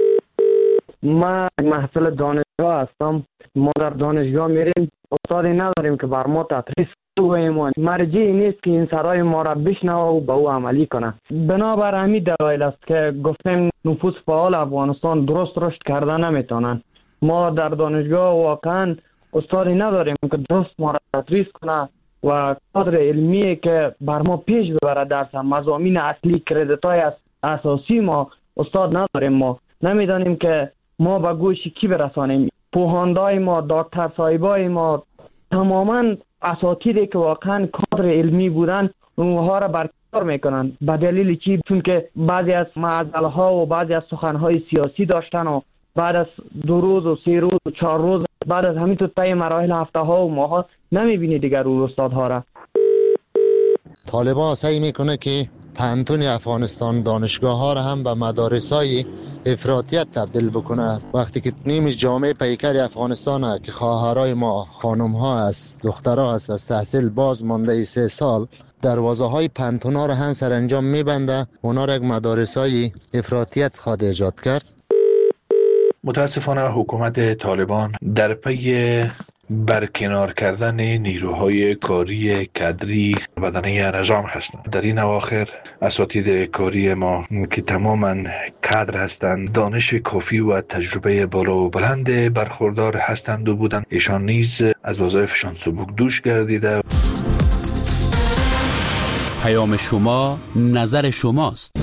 Q: ما محصل دانشگاه هستم. ما در دانشگاه میریم، استادی نداریم که بر ما تدریس بگویم. مرجعی نیست که این سرای ما را بشنوه و به او عملی کنه. بنابر همین دلایل است که گفتیم نفوذ فعال افغانستان درست رشد کرده نمیتونن. ما در دانشگاه واقعا استادی نداریم که درست ما را تدریس کنه و کادر علمی که بر ما پیش ببره درس. مضامین اصلی، کردیت های اساسی ما استاد نداریم. ما نمیدانیم که ما به گوش کی برسانیم. پوهاندای ما، دکتر صاحبای ما، تماما اساتیدی که واقعا کادر علمی بودن، اونها را بر میکنن. به دلیل چی؟ چون که بعضی از معضله ها و بعضی از سخن های سیاسی داشتن و بعد از 2 روز و 3 روز و 4 روز بعد از همین تو طی مراحل هفته ها و ماه ها نمیبینی دیگر رو استادها را.
R: طالبان سعی میکنه که پانتون افغانستان دانشگاه ها را هم به مدارسای افراطیت تبدیل بکنه. وقتی که نیم جامعه پیکر افغانستان که خواهرای ما خانم ها است، دخترها است، از تحصیل باز مانده 3 سال، دروازه های پانتون ها را هم سرانجام میبنده. اونا را یک مدارسای افراطیت خواد ایجاد کرد.
S: متاسفانه حکومت طالبان در پی برکنار کردن نیروهای کاری کادری بدنه نظام هستند. در این اواخر اساتید کاری ما که تماما کادر هستند، دانش کافی و تجربه بالا و بلند برخوردار هستند و بودند، ایشان نیز از وظایفشان سبک دوش گردیده.
B: پیام شما نظر شماست.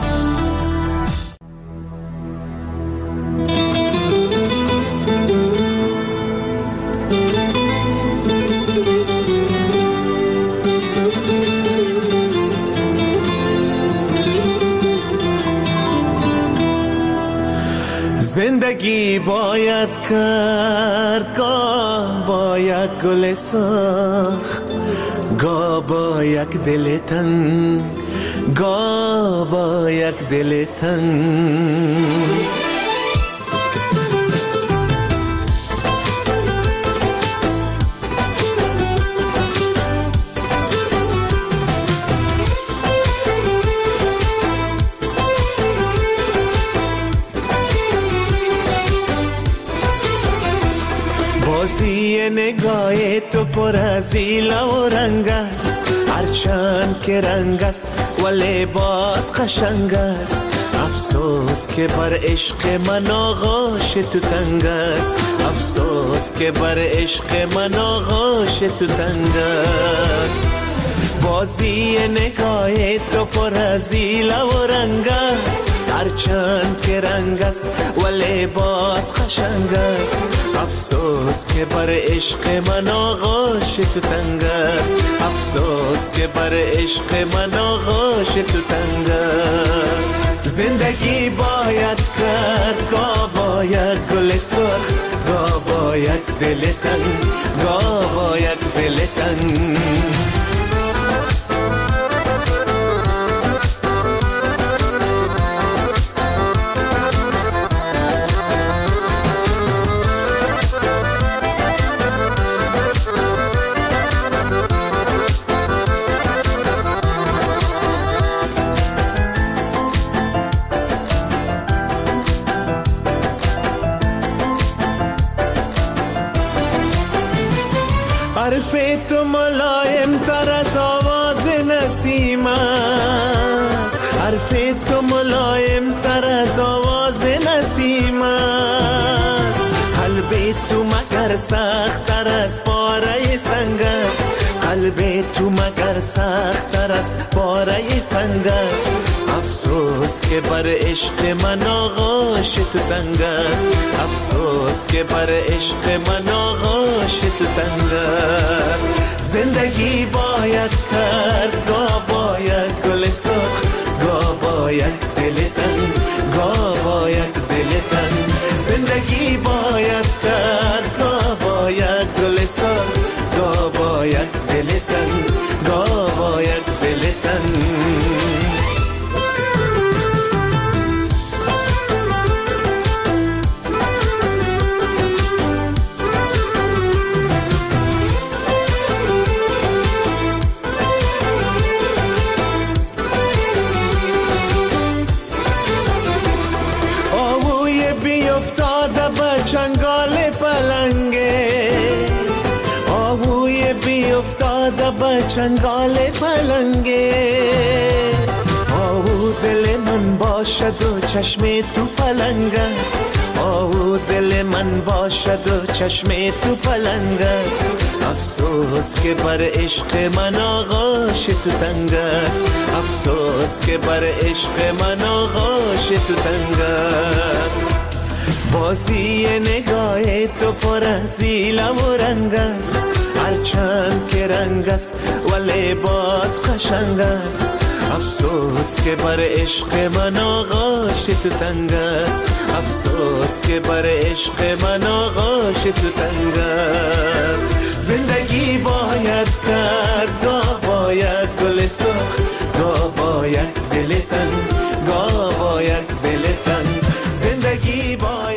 T: زندگی باید کرد، گاه با یک گل سرخ، گاه با یک دل تنگ، گاه با یک دل تنگ. بازی نگاه تو پر از ایله و رنگ است، هرچند که رنگ است ولی باز قشنگ است. افسوس که بر عشق من آغوش تو تنگ است، افسوس که بر عشق من آغوش تو تنگ است. بازی نگاه تو پر از ایله و رنگ است، هرچند که رنگ است ولی باز قشنگ است. افسوس که بر عشق من آغوش تو تنگ است، افسوس که بر عشق من آغوش تو تنگ است. زندگی باید کرد، گاه با یک گل سرخ، گاه با یک دل تنگ، گاه با یک دل تنگ. حرف تو ملایم تر از آواز نسیم است، حرف تو ملایم تر از آواز نسیم است. قلب تو مگر سخت تر از پاره سنگ است، قلب تو مگر سخت تر از پاره سنگ است. افسوس که بر عشق من آغوش تو تنگ است، افسوس که بر عشق من آغوش تو تنگ است. زندگی باید کرد، گاه با یک گل سرخ، گاه با یک دل تنگ، گاه با یک دل تنگ. زندگی باید کرد، گاه با یک گل سرخ، گاه با یک دل تنگ، گاه با یک دل تنگ. چنگال پلنگه، آهوی بی افتاده به چنگال پلنگه. آهو دل من باشد و چشم تو پلنگ است، آهو دل من باشد و چشم تو پلنگ است. افسوس که بر عشق من آغوش تو تنگ است، افسوس که بر عشق من آغوش تو تنگ است. بازی نگاه تو پر از ایلم و رنگ است، هرچند که رنگ است ولی باز قشنگ است. افسوس که بر عشق من آغاش تو تنگ است، افسوس که بر عشق من آغاش تو تنگ است. زندگی باید کرد، گاه باید گل سرخ، گاه باید